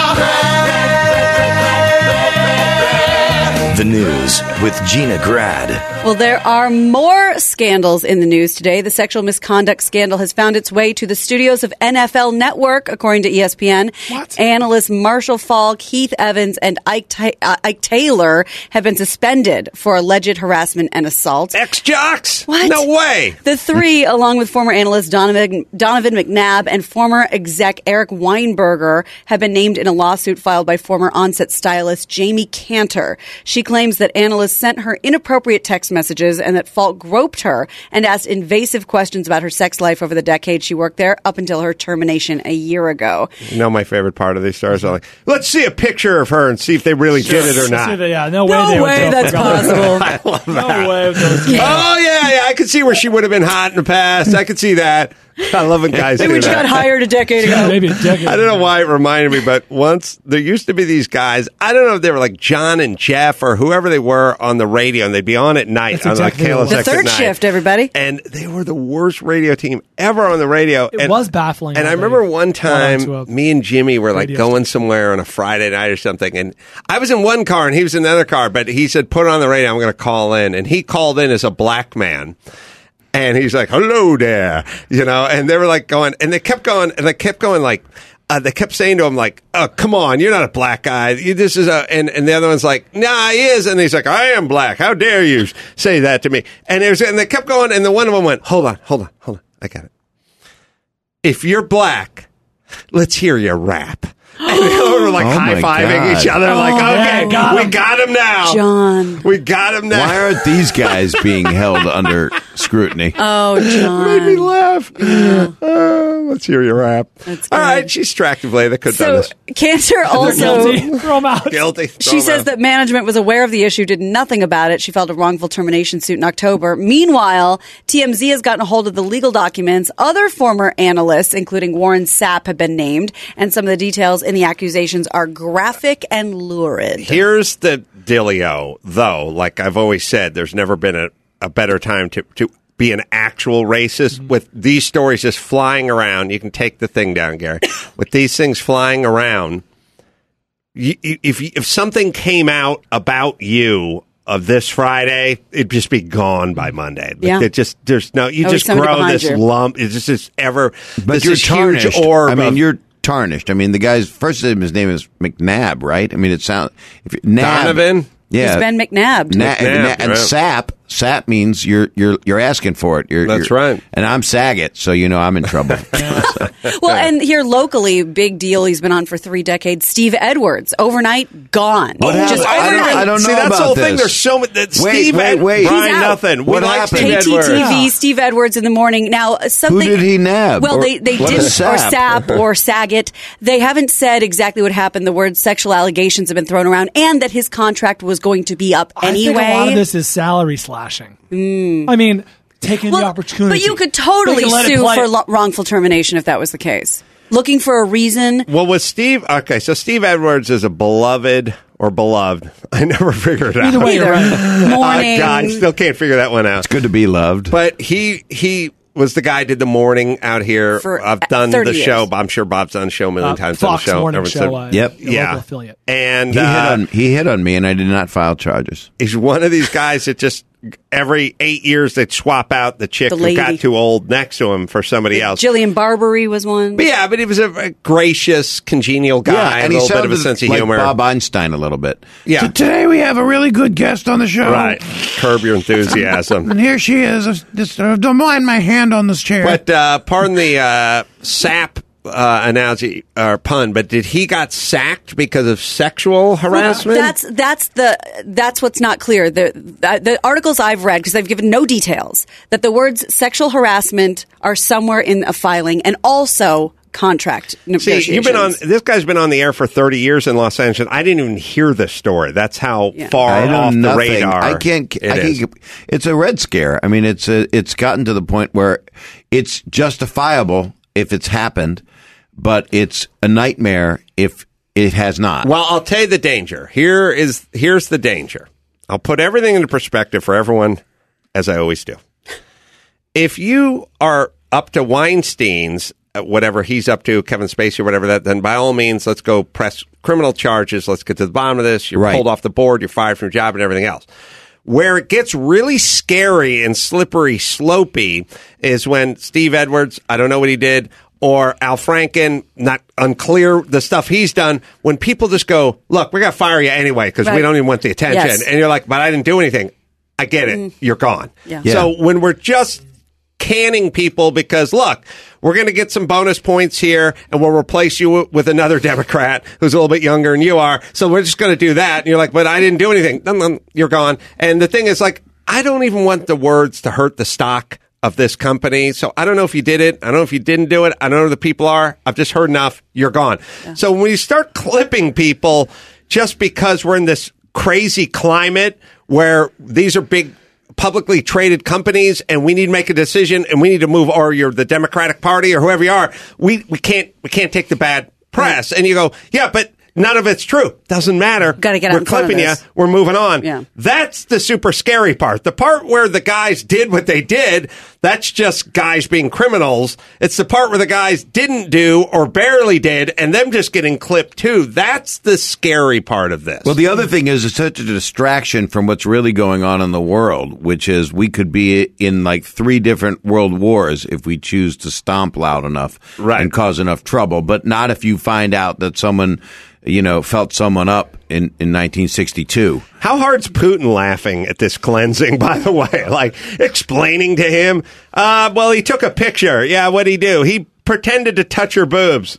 Speaker 10: Grad.
Speaker 1: The news with Gina Grad.
Speaker 5: Well, there are more scandals in the news today. The sexual misconduct scandal has found its way to the studios of NFL Network, according to ESPN.
Speaker 4: What?
Speaker 5: Analysts Marshall Falk, Keith Evans, and Ike Taylor have been suspended for alleged harassment and assault.
Speaker 2: Ex-jocks?
Speaker 5: What?
Speaker 2: No way.
Speaker 5: The three, along with former analyst Donovan McNabb and former exec Eric Weinberger, have been named in a lawsuit filed by former on-set stylist Jamie Cantor. She claims that analysts sent her inappropriate text messages and that Falk groped her and asked invasive questions about her sex life over the decade she worked there up until her termination a year ago.
Speaker 2: You know, my favorite part of these stories are like, let's see a picture of her and see if they really did it or not.
Speaker 4: Yeah, no way
Speaker 5: that's possible.
Speaker 2: I love that.
Speaker 4: No way.
Speaker 2: Oh, yeah, I could see where she would have been hot in the past. I could see that. I love when guys do
Speaker 5: Maybe she got
Speaker 2: that.
Speaker 5: hired a decade ago.
Speaker 4: Maybe a decade.
Speaker 2: I don't know why it reminded me, but once there used to be these guys. I don't know if they were like John and Jeff or whoever they were on the radio, and they'd be on at night.
Speaker 4: That's exactly
Speaker 2: on like
Speaker 5: The
Speaker 2: KLSX
Speaker 5: third
Speaker 2: at night.
Speaker 5: shift, everybody.
Speaker 2: And they were the worst radio team ever on the radio.
Speaker 4: It was baffling.
Speaker 2: And I
Speaker 4: how
Speaker 2: remember
Speaker 4: they
Speaker 2: one
Speaker 4: got onto
Speaker 2: time,
Speaker 4: a
Speaker 2: me and Jimmy were like
Speaker 4: radio
Speaker 2: going somewhere on a Friday night or something, and I was in one car and he was in another car, but he said, put it on the radio, I'm going to call in. And he called in as a black man. And he's like, hello there, and they were like going, and they kept going, and they kept going like, they kept saying to him like, oh, come on, you're not a black guy. This is and the other one's like, nah, he is. And he's like, I am black. How dare you say that to me? And they kept going, and the one of them went, hold on. I got it. if you're black, let's hear your rap. And they were like high-fiving each other, like, okay, we got him now.
Speaker 5: John.
Speaker 2: We got him now.
Speaker 3: Why aren't these guys being held under scrutiny?
Speaker 5: Oh, John.
Speaker 2: Made me laugh. Let's hear your rap.
Speaker 5: That's
Speaker 2: All
Speaker 5: good.
Speaker 2: right, she's attractively. They could have done
Speaker 5: So
Speaker 2: this.
Speaker 5: Cantor also...
Speaker 4: Guilty. Throw 'em out.
Speaker 2: Guilty.
Speaker 5: She says that management was aware of the issue, did nothing about it. She filed a wrongful termination suit in October. Meanwhile, TMZ has gotten a hold of the legal documents. Other former analysts, including Warren Sapp, have been named, and some of the details in the accusations are graphic and lurid.
Speaker 2: Here's the dealio, though. Like I've always said, there's never been a better time to be an actual racist. With these stories just flying around, you can take the thing down, Gary. With these things flying around, if something came out about you of this Friday, it'd just be gone by Monday.
Speaker 5: Yeah.
Speaker 2: It just there's no you
Speaker 5: Always
Speaker 2: just
Speaker 5: somebody
Speaker 2: grow
Speaker 5: behind
Speaker 2: this
Speaker 5: you.
Speaker 2: lump. It's just ever.
Speaker 3: But
Speaker 2: this
Speaker 3: you're
Speaker 2: is
Speaker 3: tarnished.
Speaker 2: huge orb.
Speaker 3: I mean,
Speaker 2: of-
Speaker 3: you're tarnished. I mean, the guy's first name, his name is McNabb, right? I mean, it sounds Nab.
Speaker 2: Donovan.
Speaker 3: Yeah,
Speaker 5: He's been McNabbed.
Speaker 2: McNabb,
Speaker 3: and
Speaker 2: right.
Speaker 3: Sap means you're asking for it.
Speaker 2: That's right.
Speaker 3: And I'm Saget, so you know I'm in trouble.
Speaker 5: Well, and here locally, big deal. He's been on for 3 decades. Steve Edwards, overnight, gone.
Speaker 3: What happened?
Speaker 5: Just
Speaker 3: I
Speaker 5: overnight.
Speaker 3: don't know
Speaker 2: See, that's
Speaker 3: about
Speaker 2: the whole
Speaker 3: this.
Speaker 2: thing. There's so many.
Speaker 3: Wait,
Speaker 2: Steve
Speaker 3: wait.
Speaker 2: Brian,
Speaker 5: He's out.
Speaker 2: nothing. We
Speaker 3: What
Speaker 2: like
Speaker 3: happened?
Speaker 2: Steve Edwards.
Speaker 5: KTTV, Steve Edwards in the morning. Now, something.
Speaker 3: Who did he nab?
Speaker 5: Well,
Speaker 3: Or
Speaker 5: they
Speaker 3: what
Speaker 5: didn't,
Speaker 3: is
Speaker 5: or
Speaker 3: Sap?
Speaker 5: Sap or Saget. They haven't said exactly what happened. The word sexual allegations have been thrown around, and that his contract was going to be up anyway.
Speaker 4: I think a lot of this is salary slashing. I mean, taking the opportunity.
Speaker 5: But you could totally
Speaker 4: They can let it
Speaker 5: sue
Speaker 4: play.
Speaker 5: for wrongful termination if that was the case. Looking for a reason.
Speaker 2: Well, with Steve, okay, so Steve Edwards is a beloved or beloved. I never figured it out.
Speaker 4: Either way, you're right.
Speaker 5: Morning.
Speaker 2: God, I still can't figure that one out.
Speaker 3: It's good to be loved.
Speaker 2: But he was the guy who did the morning out here.
Speaker 5: For
Speaker 2: I've done
Speaker 5: 30
Speaker 2: the show.
Speaker 5: years.
Speaker 2: I'm sure Bob's done the show a million times.
Speaker 4: Fox
Speaker 2: done the show.
Speaker 4: Morning
Speaker 2: Ever
Speaker 4: Show.
Speaker 2: since-
Speaker 3: Yep.
Speaker 4: Your
Speaker 2: Yeah.
Speaker 4: local affiliate.
Speaker 2: And
Speaker 3: He hit on me, and I did not file charges.
Speaker 2: he's one of these guys that just every 8 years they'd swap out the chick
Speaker 5: The
Speaker 2: who
Speaker 5: lady.
Speaker 2: got too old next to him for somebody else.
Speaker 5: Jillian Barbary was one.
Speaker 2: But yeah, but he was a gracious, congenial guy,
Speaker 3: and
Speaker 2: a
Speaker 3: he
Speaker 2: little bit of a
Speaker 3: sounded
Speaker 2: sense of
Speaker 3: like
Speaker 2: humor.
Speaker 3: Bob Einstein a little bit.
Speaker 2: Yeah.
Speaker 3: So today we have a really good guest on the show.
Speaker 2: Right. Curb your enthusiasm.
Speaker 3: And here she is. Just don't mind my hand on this chair.
Speaker 2: But pardon the sap analogy or pun, but did he got sacked because of sexual harassment?
Speaker 5: That's what's not clear. The articles I've read, because they've given no details, that the words sexual harassment are somewhere in a filing, and also contract negotiations.
Speaker 2: See, you've been on. This guy's been on the air for 30 years in Los Angeles. I didn't even hear this story. That's how far
Speaker 3: I know
Speaker 2: off the
Speaker 3: nothing.
Speaker 2: radar.
Speaker 3: I can't.
Speaker 2: it is.
Speaker 3: It's a red scare. I mean, it's gotten to the point where it's justifiable if it's happened, but it's a nightmare if it has not.
Speaker 2: Well, I'll tell you the danger. Here's the danger. I'll put everything into perspective for everyone, as I always do. If you are up to Weinstein's, whatever he's up to, Kevin Spacey or whatever, then by all means, let's go press criminal charges. Let's get to the bottom of this. You're
Speaker 3: Right.
Speaker 2: pulled off the board. You're fired from your job and everything else. Where it gets really scary and slippery slopey is when Steve Edwards, I don't know what he did, or Al Franken, not unclear the stuff he's done, when people just go, look, we're going to fire you anyway because we
Speaker 5: Right.
Speaker 2: don't even want the attention.
Speaker 5: Yes.
Speaker 2: And you're like, but I didn't do anything. I get it. You're gone.
Speaker 5: Yeah.
Speaker 2: So when we're just canning people because, look, we're going to get some bonus points here and we'll replace you with another Democrat who's a little bit younger than you are. So we're just going to do that. And you're like, but I didn't do anything. You're gone. And the thing is, like, I don't even want the words to hurt the stock of this company. So I don't know if you did it. I don't know if you didn't do it. I don't know who the people are. I've just heard enough. You're gone. So when you start clipping people just because we're in this crazy climate where these are big publicly traded companies and we need to make a decision and we need to move, or you're the Democratic Party or whoever you are, we can't take the bad press. And you go, yeah, but none of it's true. Doesn't matter.
Speaker 5: Gotta get out
Speaker 2: We're
Speaker 5: in front of
Speaker 2: clipping you.
Speaker 5: this.
Speaker 2: We're moving on.
Speaker 5: Yeah.
Speaker 2: That's the super scary part. The part where the guys did what they did, that's just guys being criminals. It's the part where the guys didn't do or barely did and them just getting clipped too. That's the scary part of this.
Speaker 3: Well, the other thing is it's such a distraction from what's really going on in the world, which is we could be in like 3 different world wars if we choose to stomp loud enough and cause enough trouble, but not if you find out that someone, felt someone up in 1962.
Speaker 2: How hard's Putin laughing at this cleansing, by the way? Like, explaining to him, well, he took a picture. Yeah, what'd he do? He pretended to touch her boobs.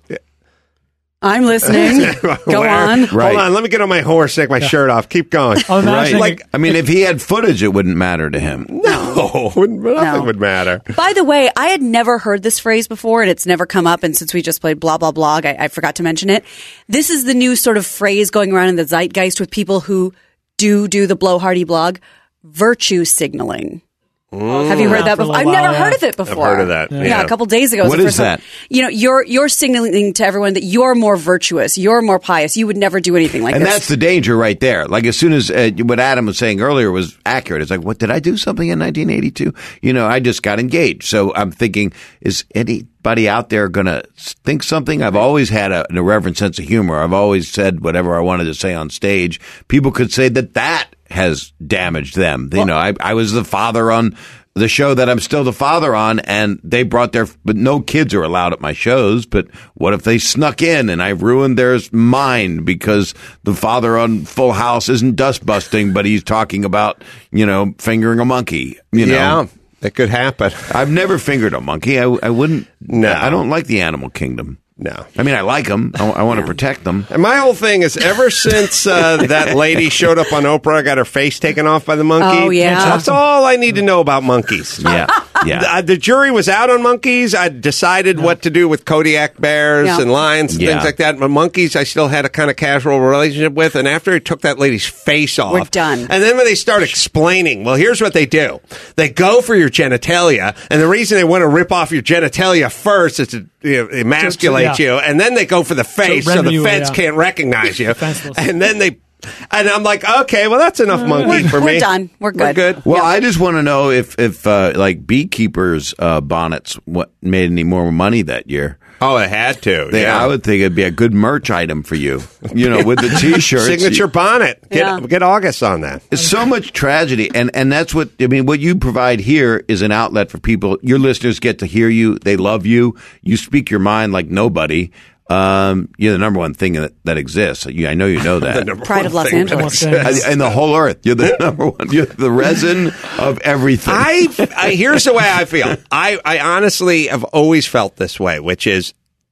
Speaker 5: I'm listening. Go on.
Speaker 3: Right.
Speaker 2: Hold on. Let me get on my horse, take my shirt off. Keep going.
Speaker 3: Right.
Speaker 2: Like,
Speaker 3: I mean, if he had footage, it wouldn't matter to him.
Speaker 2: No, nothing would matter.
Speaker 5: By the way, I had never heard this phrase before, and it's never come up. And since we just played blah, blah, blog, I forgot to mention it. This is the new sort of phrase going around in the zeitgeist with people who do the blowhardy blog, virtue signaling. Have you heard that before? I've never heard of it before.
Speaker 2: I've heard of that.
Speaker 5: Yeah, a couple days ago.
Speaker 3: What is that?
Speaker 5: You know, you're signaling to everyone that you're more virtuous, you're more pious. You would never do anything like
Speaker 3: and
Speaker 5: this.
Speaker 3: And that's the danger right there. Like, as soon as what Adam was saying earlier was accurate, it's like, what, did I do something in 1982? You know, I just got engaged. So I'm thinking, is anybody out there going to think something? I've always had an irreverent sense of humor. I've always said whatever I wanted to say on stage. People could say that has damaged them. You know, I was the father on the show that I'm still the father on, and they brought but no kids are allowed at my shows. But what if they snuck in and I ruined their mind because the father on Full House isn't dust busting, but he's talking about, you know, fingering a monkey, you know?
Speaker 2: Yeah, that could happen.
Speaker 3: I've never fingered a monkey. I wouldn't.
Speaker 2: No.
Speaker 3: I don't like the animal kingdom.
Speaker 2: No.
Speaker 3: I mean, I like them. I want to protect them.
Speaker 2: And my whole thing is, ever since that lady showed up on Oprah, got her face taken off by the monkey.
Speaker 5: Oh, yeah.
Speaker 2: That's all I need to know about monkeys.
Speaker 3: Yeah. Yeah.
Speaker 2: The jury was out on monkeys. I decided what to do with Kodiak bears and lions and things like that. But monkeys, I still had a kind of casual relationship with. And after he took that lady's face off,
Speaker 5: we're done.
Speaker 2: And then when they start explaining, well, here's what they do. They go for your genitalia. And the reason they want to rip off your genitalia first is to emasculate you. And then they go for the face so the feds can't recognize you. And then and I'm like, okay, well, that's enough monkey for me.
Speaker 5: We're done. We're good.
Speaker 3: Well, I just want to know if like beekeepers' bonnets made any more money that year.
Speaker 2: Oh, it had to.
Speaker 3: I would think it'd be a good merch item for you. You know, with the T-shirts,
Speaker 2: signature bonnet. Get August on that.
Speaker 3: It's so much tragedy, and that's what I mean. What you provide here is an outlet for people. Your listeners get to hear you. They love you. You speak your mind like nobody. You're the number one thing that exists. I know you know that.
Speaker 5: Pride of Los Angeles.
Speaker 3: And the whole earth. You're the number one. You're the resin of everything.
Speaker 2: Here's the way I feel. I honestly have always felt this way, which is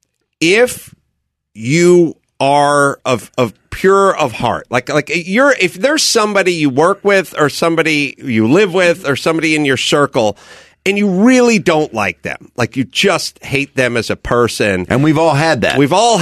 Speaker 2: if you are of pure of heart, like if there's somebody you work with or somebody you live with or somebody in your circle, and you really don't like them, like you just hate them as a person.
Speaker 3: And we've all had that.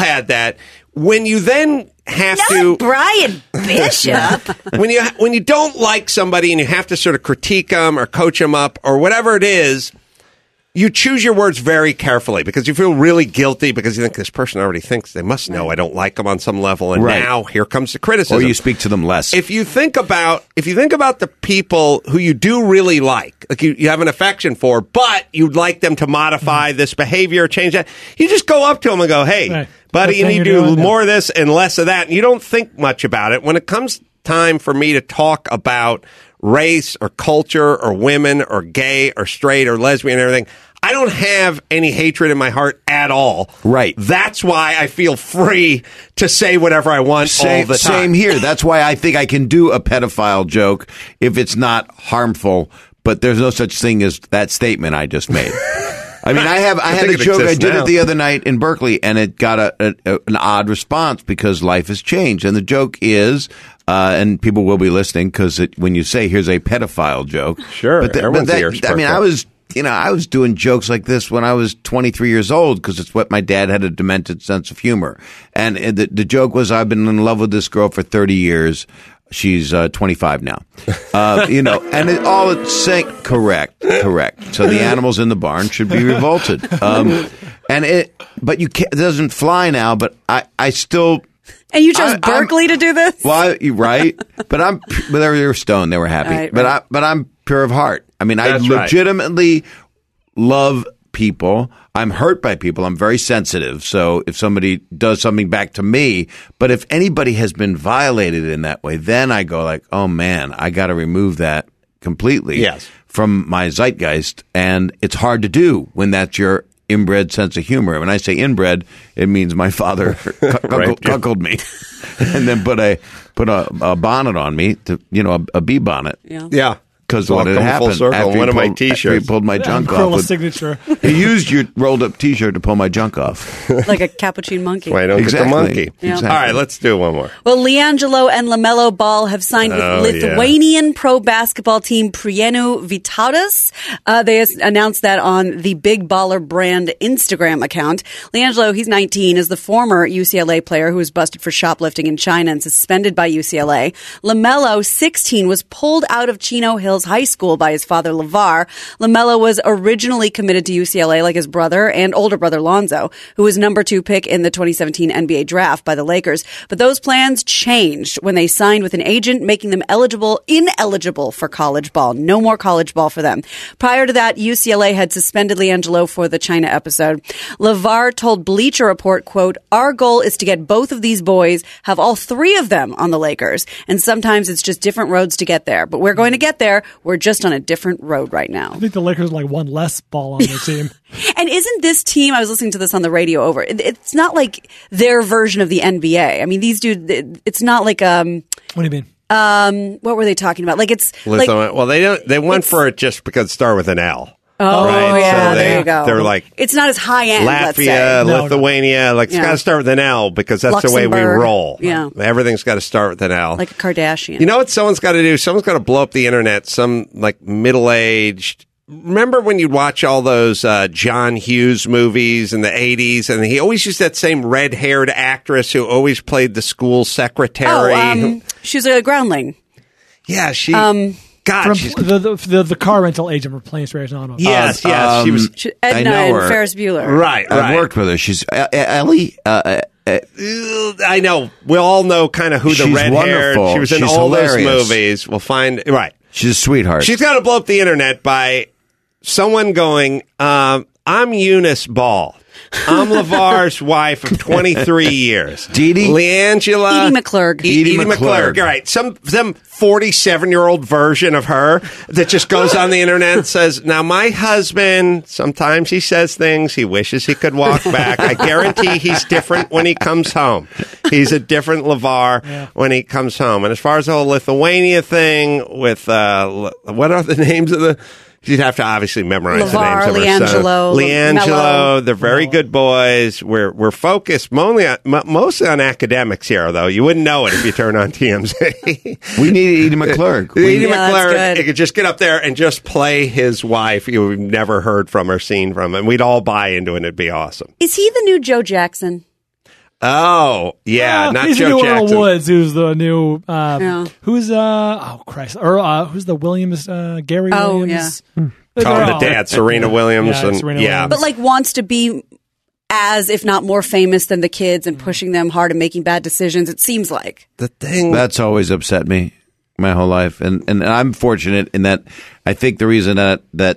Speaker 2: When you then have to
Speaker 5: Brian Bishop.
Speaker 2: when you don't like somebody and you have to sort of critique them or coach them up or whatever it is, you choose your words very carefully because you feel really guilty because you think this person already thinks they must know I don't like them on some level, and now here comes the criticism.
Speaker 3: Or you speak to them less.
Speaker 2: If you think about the people who you do really like you have an affection for, but you'd like them to modify this behavior or change that, you just go up to them and go, "Hey, buddy, you need to do more of this and less of that." And you don't think much about it. When it comes time for me to talk about race or culture or women or gay or straight or lesbian and everything, I don't have any hatred in my heart at all.
Speaker 3: Right.
Speaker 2: That's why I feel free to say whatever I want all the time.
Speaker 3: Same here. That's why I think I can do a pedophile joke if it's not harmful, but there's no such thing as that statement I just made. I mean, I had a joke. I did it the other night in Berkeley, and it got an odd response because life has changed. And the joke is, and people will be listening because when you say here's a pedophile joke,
Speaker 2: sure, everyone's ears perk up.
Speaker 3: I was doing jokes like this when I was 23 years old because it's what my dad had, a demented sense of humor. And the joke was, I've been in love with this girl for 30 years. She's 25 now. And it's saying correct. So the animals in the barn should be revolted. But it doesn't fly now. But I still.
Speaker 5: And you chose Berkeley to do this?
Speaker 3: Well, right. But they were stoned. They were happy. Right. But I'm pure of heart. I mean, I legitimately love people. I'm hurt by people. I'm very sensitive. So if somebody does something back to me, but if anybody has been violated in that way, then I go like, oh man, I got to remove that completely from my zeitgeist. And it's hard to do when that's your inbred sense of humor. When I say inbred, it means my father cuckolded me and then put a bonnet on me, a bee bonnet.
Speaker 2: Yeah.
Speaker 3: because
Speaker 2: all
Speaker 3: what had
Speaker 2: come full
Speaker 3: happened
Speaker 2: circle.
Speaker 3: after
Speaker 2: One of my
Speaker 3: after he
Speaker 2: T-shirts.
Speaker 3: pulled my junk
Speaker 4: Cruella
Speaker 3: off.
Speaker 4: signature.
Speaker 3: He used your rolled up T-shirt to pull my junk off.
Speaker 5: Like a capuchin monkey.
Speaker 2: Why don't get the monkey?
Speaker 5: Yeah.
Speaker 3: Exactly.
Speaker 2: All right, let's do one more.
Speaker 5: Well, LiAngelo and LaMelo Ball have signed with Lithuanian pro basketball team Prienų Vytautas. They announced that on the Big Baller brand Instagram account. LiAngelo, he's 19, is the former UCLA player who was busted for shoplifting in China and suspended by UCLA. LaMelo, 16, was pulled out of Chino Hills High School by his father, LeVar. LaMelo was originally committed to UCLA like his brother and older brother, Lonzo, who was number 2 pick in the 2017 NBA draft by the Lakers. But those plans changed when they signed with an agent, making them ineligible for college ball. No more college ball for them. Prior to that, UCLA had suspended LiAngelo for the China episode. LeVar told Bleacher Report, quote, "Our goal is to get both of these boys, have all 3 of them on the Lakers. And sometimes it's just different roads to get there. But we're going to get there. We're just on a different road right now."
Speaker 4: I think the Lakers like one less ball on their team.
Speaker 5: And isn't this team, I was listening to this on the radio it's not like their version of the NBA. I mean, these dudes, it's not like,
Speaker 4: What do you mean?
Speaker 5: what were they talking about? Like it's,
Speaker 2: Well, they went for it just because it started with an L.
Speaker 5: Oh,
Speaker 2: right?
Speaker 5: yeah,
Speaker 2: So
Speaker 5: there you go.
Speaker 2: They're like
Speaker 5: it's not as high end, let's say.
Speaker 2: Latvia, Lithuania. Like, it's
Speaker 5: Yeah.
Speaker 2: got to start with an L because that's the way we
Speaker 5: Luxembourg.
Speaker 2: roll.
Speaker 5: Yeah.
Speaker 2: Everything's got to start with an L.
Speaker 5: Like a Kardashian.
Speaker 2: You know what someone's got to do? Someone's got to blow up the internet. Some like middle-aged. Remember when you'd watch all those John Hughes movies in the 80s, and he always used that same red-haired actress who always played the school secretary.
Speaker 5: She's a groundling.
Speaker 2: Yeah, she. God,
Speaker 4: From
Speaker 2: she's.
Speaker 4: the car rental agent for Planes, Trains, and Automobiles.
Speaker 2: Yes, she was.
Speaker 5: Edna
Speaker 3: I know
Speaker 5: and
Speaker 3: her.
Speaker 5: Ferris Bueller.
Speaker 2: Right,
Speaker 3: I've worked with her. She's Ellie.
Speaker 2: I know. We all know kind of who the
Speaker 3: She's
Speaker 2: red-haired.
Speaker 3: wonderful.
Speaker 2: She was in
Speaker 3: She's
Speaker 2: all
Speaker 3: hilarious.
Speaker 2: those movies. We'll find right.
Speaker 3: She's a sweetheart.
Speaker 2: She's got to blow up the internet by someone going, "I'm Eunice Ball. I'm LeVar's wife of 23 years.
Speaker 3: Dee
Speaker 2: LiAngelo.
Speaker 5: Edie McClurg.
Speaker 2: Edie
Speaker 3: McClurg.
Speaker 2: McClurg. All right. Some 47-year-old version of her that just goes on the internet and says, now my husband, sometimes he says things he wishes he could walk back. I guarantee he's different when he comes home. He's a different LeVar when he comes home. And as far as the whole Lithuania thing with, what are the names of the... You'd have to obviously memorize
Speaker 5: LeVar,
Speaker 2: the names of her son.
Speaker 5: LiAngelo, Mello.
Speaker 2: They're very good boys. We're focused mostly on academics here, though. You wouldn't know it if you turn on TMZ.
Speaker 3: We need Edie McClurg.
Speaker 2: Edie
Speaker 5: that's
Speaker 2: McClurg,
Speaker 5: good.
Speaker 2: he could just get up there and just play his wife you've never heard from or seen from, and we'd all buy into it, and it'd be awesome.
Speaker 5: Is he the new Joe Jackson?
Speaker 2: Oh, yeah, not
Speaker 4: he's
Speaker 2: Joe
Speaker 4: the new Earl
Speaker 2: Jackson.
Speaker 4: Woods, who's the new.
Speaker 5: Yeah.
Speaker 4: Who's oh Christ, or who's the Williams? Gary
Speaker 5: Oh,
Speaker 4: Williams.
Speaker 2: Oh, the dad, Serena Williams.
Speaker 4: Yeah,
Speaker 2: and,
Speaker 4: Serena
Speaker 2: yeah.
Speaker 4: Williams.
Speaker 5: But like wants to be as, if not more famous than the kids and pushing them hard and making bad decisions, it seems like.
Speaker 2: The thing.
Speaker 3: That's always upset me my whole life, and I'm fortunate in that I think the reason that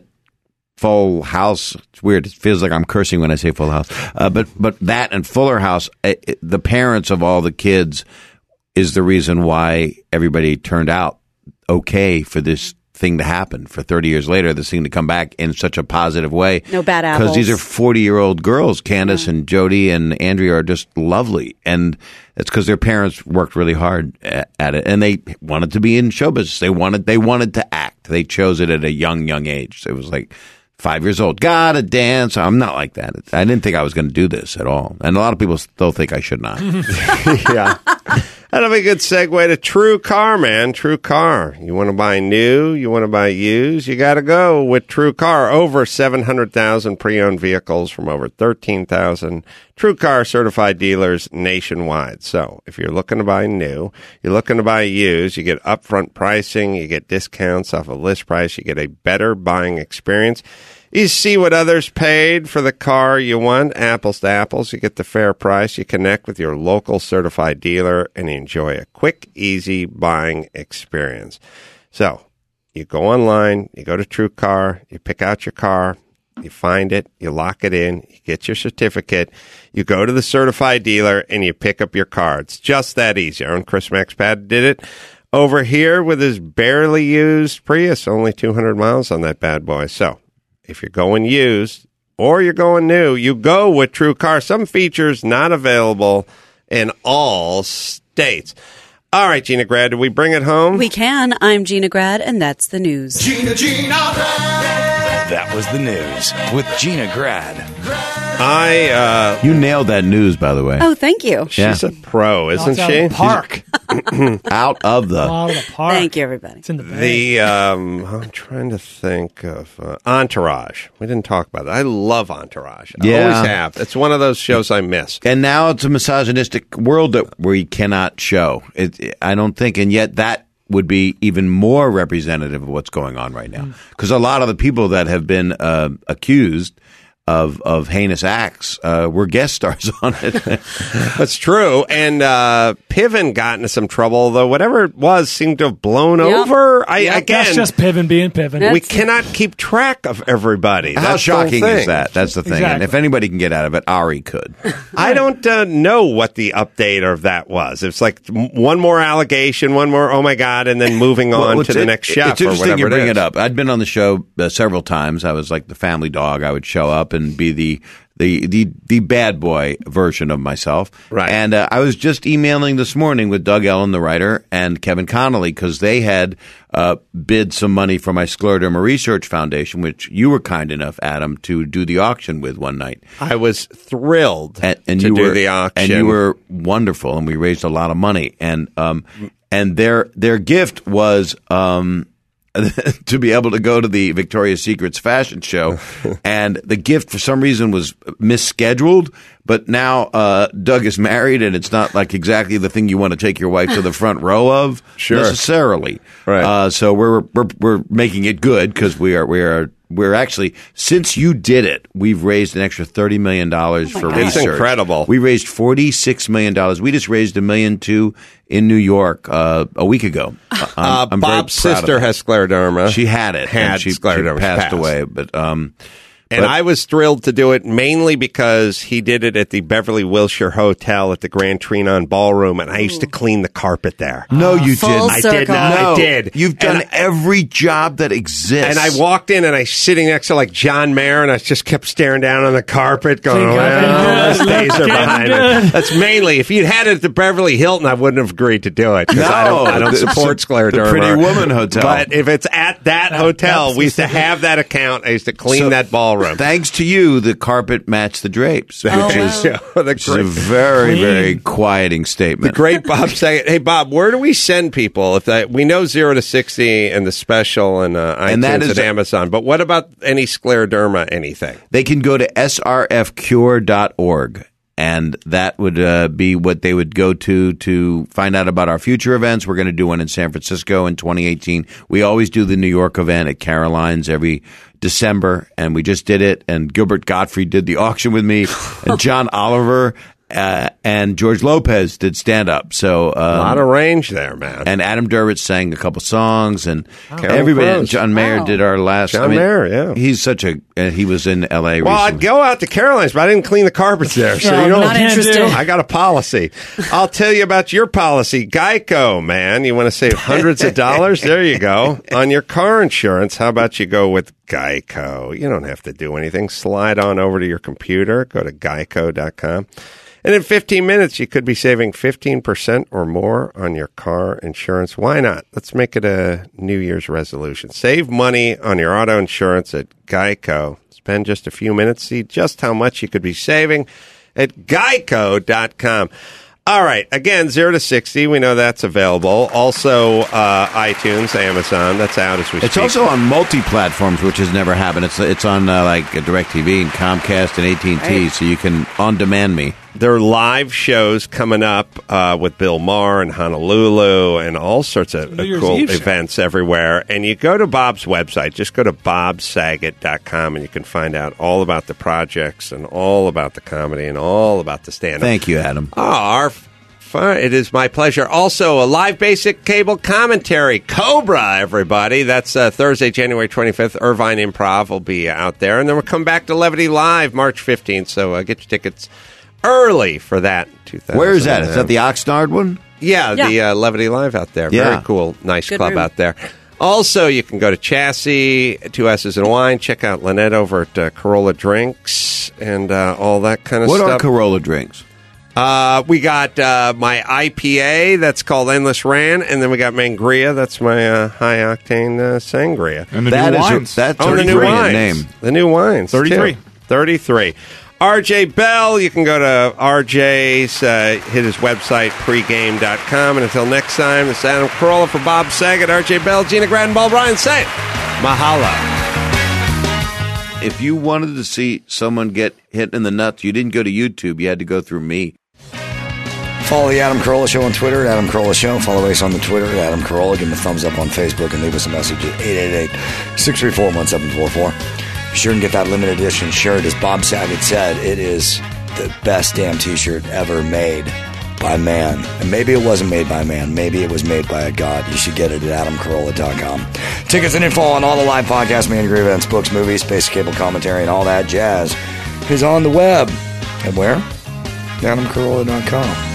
Speaker 3: Full House, it's weird. It feels like I'm cursing when I say Full House, but that and Fuller House, the parents of all the kids is the reason why everybody turned out okay for this thing to happen. For 30 years later, this thing to come back in such a positive way.
Speaker 5: No bad apples.
Speaker 3: Because these are 40-year-old girls. Candace and Jody and Andrea are just lovely, and it's because their parents worked really hard at it, and they wanted to be in show business. They wanted to act. They chose it at a young age. So it was like 5 years old. Gotta dance. I'm not like that. I didn't think I was going to do this at all. And a lot of people still think I should not.
Speaker 2: Yeah. That'll be a good segue to True Car, man. True Car. You want to buy new? You want to buy used? You got to go with True Car. Over 700,000 pre-owned vehicles from over 13,000 True Car certified dealers nationwide. So if you're looking to buy new, you're looking to buy used, you get upfront pricing, you get discounts off of list price, you get a better buying experience. You see what others paid for the car you want, apples to apples. You get the fair price. You connect with your local certified dealer and you enjoy a quick, easy buying experience. So you go online, you go to True Car, you pick out your car, you find it, you lock it in, you get your certificate, you go to the certified dealer, and you pick up your car. It's just that easy. Our own Chris Maxpad did it over here with his barely used Prius, only 200 miles on that bad boy. So if you're going used or you're going new, you go with True Car. Some features not available in all states. All right, Gina Grad, did we bring it home?
Speaker 5: We can. I'm Gina Grad, and that's the news.
Speaker 10: Gina Grad.
Speaker 6: That was the news with Gina Grad.
Speaker 3: You nailed that news, by the way.
Speaker 5: Oh, thank you.
Speaker 2: She's a pro, isn't she?
Speaker 4: Park.
Speaker 3: Out of the
Speaker 4: Park.
Speaker 5: Thank you, everybody.
Speaker 4: It's in the bag.
Speaker 2: I'm trying to think of Entourage. We didn't talk about it. I love Entourage. I
Speaker 3: Yeah.
Speaker 2: always have. It's one of those shows I miss.
Speaker 3: And now it's a misogynistic world that we cannot show. I don't think, and yet that would be even more representative of what's going on right now. Because a lot of the people that have been accused of heinous acts were guest stars on it.
Speaker 2: That's true. And Piven got into some trouble, although whatever it was seemed to have blown over. Again,
Speaker 4: That's just Piven being Piven.
Speaker 2: we cannot keep track of everybody.
Speaker 3: How
Speaker 2: That's the whole
Speaker 3: shocking
Speaker 2: thing.
Speaker 3: is that? That's the thing. And
Speaker 4: Exactly.
Speaker 3: if anybody can get out of it, Ari could.
Speaker 2: I don't know what the update of that was. It's like one more allegation, one more, oh my God, and then moving on to the next chef
Speaker 3: It's
Speaker 2: or
Speaker 3: interesting
Speaker 2: whatever
Speaker 3: you bring
Speaker 2: is.
Speaker 3: it up. I'd been on the show several times. I was like the family dog. I would show up and be the bad boy version of myself.
Speaker 2: Right.
Speaker 3: And I was just emailing this morning with Doug Ellen, the writer, and Kevin Connolly, because they had bid some money for my Scleroderma Research Foundation, which you were kind enough, Adam, to do the auction with one night.
Speaker 2: I was thrilled
Speaker 3: And
Speaker 2: to
Speaker 3: you
Speaker 2: do
Speaker 3: were,
Speaker 2: the auction.
Speaker 3: and you were wonderful, and we raised a lot of money. And their gift was to be able to go to the Victoria's Secret's fashion show, and the gift for some reason was misscheduled. But now Doug is married, and it's not like exactly the thing you want to take your wife to the front row of necessarily.
Speaker 2: Right.
Speaker 3: So we're making it good because we're actually, since you did it, we've raised an extra $30 million for research.
Speaker 2: That's incredible.
Speaker 3: We raised $46 million. We just raised $1.2 million in New York a week ago. I'm very proud
Speaker 2: Bob's sister
Speaker 3: of that.
Speaker 2: has scleroderma.
Speaker 3: She had it.
Speaker 2: Had
Speaker 3: and she
Speaker 2: scleroderma.
Speaker 3: passed away. But
Speaker 2: I was thrilled to do it mainly because he did it at the Beverly Wilshire Hotel at the Grand Trianon Ballroom, and I used to clean the carpet there.
Speaker 3: no, you
Speaker 5: Full
Speaker 3: didn't.
Speaker 2: I did not.
Speaker 3: No,
Speaker 2: I did.
Speaker 3: You've done
Speaker 2: And
Speaker 3: every job that exists.
Speaker 2: And I walked in, and I was sitting next to like John Mayer, and I just kept staring down on the carpet, going,
Speaker 4: Think
Speaker 2: "Well,
Speaker 4: I'm
Speaker 2: those
Speaker 4: good.
Speaker 2: days are
Speaker 4: Looking
Speaker 2: behind
Speaker 4: good."
Speaker 2: me." That's mainly if you'd had it at the Beverly Hilton, I wouldn't have agreed to do it. 'Cause
Speaker 3: No,
Speaker 2: I don't
Speaker 3: it's
Speaker 2: support
Speaker 3: the
Speaker 2: scleroderma.
Speaker 3: Pretty Woman Hotel.
Speaker 2: But if it's at that hotel, we used to have that account. I used to clean
Speaker 3: So,
Speaker 2: that ballroom.
Speaker 3: Thanks to you, the carpet matched the drapes, which is
Speaker 2: Which
Speaker 3: a very, very quieting
Speaker 2: The
Speaker 3: statement.
Speaker 2: great Bob Saget. Hey, Bob, where do we send people? We know 0 to 60 and the special and iTunes
Speaker 3: that is
Speaker 2: and Amazon, but what about any scleroderma anything?
Speaker 3: They can go to srfcure.org, and that would be what they would go to find out about our future events. We're going to do one in San Francisco in 2018. We always do the New York event at Caroline's every December, and we just did it, and Gilbert Gottfried did the auction with me, and John Oliver and George Lopez did stand-up. So
Speaker 2: A lot of range there, man.
Speaker 3: and Adam Durbett sang a couple songs, and
Speaker 2: Carol
Speaker 3: everybody.
Speaker 2: Rose.
Speaker 3: John Mayer did our last.
Speaker 2: John Mayer, yeah.
Speaker 3: He's such a. He was in L.A.
Speaker 2: Well, I'd
Speaker 3: recently.
Speaker 2: go out to Caroline's, but I didn't clean the carpets there. So,
Speaker 4: No,
Speaker 2: you know,
Speaker 4: not interested.
Speaker 2: I got a policy. I'll tell you about your policy. Geico, man. You want to save hundreds of dollars? There you go. On your car insurance, how about you go with Geico? You don't have to do anything. Slide on over to your computer. Go to geico.com. And in 15 minutes, you could be saving 15% or more on your car insurance. Why not? Let's make it a New Year's resolution. Save money on your auto insurance at Geico. Spend just a few minutes. See just how much you could be saving at geico.com. All right. Again, 0 to 60. We know that's available. Also, iTunes, Amazon. That's out as we speak.
Speaker 3: It's also on multi-platforms, which has never happened. It's on like DirecTV and Comcast and AT&T,
Speaker 5: Right.
Speaker 3: so you can on-demand me.
Speaker 2: There are live shows coming up with Bill Maher in Honolulu and all sorts of
Speaker 4: New Year's
Speaker 2: cool
Speaker 4: Eve show.
Speaker 2: events everywhere. And you go to Bob's website. Just go to bobsaget.com and you can find out all about the projects and all about the comedy and all about the stand-up.
Speaker 3: Thank you, Adam.
Speaker 2: It is my pleasure. Also, a live basic cable commentary, Cobra, everybody. That's Thursday, January 25th. Irvine Improv will be out there. And then we'll come back to Levity Live March 15th. So get your tickets early for that.
Speaker 3: Where is that? Is that the Oxnard one?
Speaker 2: Yeah,
Speaker 5: Yeah.
Speaker 2: the Levity Live out there.
Speaker 3: Yeah.
Speaker 2: Very cool. Nice
Speaker 5: Good
Speaker 2: club
Speaker 5: room.
Speaker 2: out there. Also, you can go to Chassis, 2 S's and Wine. Check out Lynette over at Corolla Drinks and all that kind of
Speaker 3: What
Speaker 2: stuff.
Speaker 3: are Corolla drinks?
Speaker 2: We got my IPA that's called Endless Rant, and then we got Mangria. That's my high octane sangria.
Speaker 7: And the
Speaker 3: That
Speaker 7: new
Speaker 3: is
Speaker 7: wines.
Speaker 3: that's
Speaker 2: Oh,
Speaker 3: a
Speaker 2: the new
Speaker 3: brilliant
Speaker 2: wines.
Speaker 3: name.
Speaker 2: The new wines.
Speaker 7: 33.
Speaker 2: too. 33. RJ Bell, you can go to RJ's, hit his website, pregame.com. And until next time, this is Adam Carolla for Bob Saget, RJ Bell, Gina Grattan, Ball Bryan saying, mahalo.
Speaker 3: If you wanted to see someone get hit in the nuts, you didn't go to YouTube. You had to go through me.
Speaker 1: Follow the Adam Carolla Show on Twitter at Adam Carolla Show. Follow us on the Twitter at Adam Carolla. Give him a thumbs up on Facebook and leave us a message at 888-634-1744. Be sure and get that limited edition shirt. As Bob Saget said, it is the best damn t-shirt ever made by man. And maybe it wasn't made by man. Maybe it was made by a god. You should get it at AdamCarolla.com. Tickets and info on all the live podcasts, meet and greet events, books, movies, space cable commentary, and all that jazz is on the web. And where? AdamCarolla.com.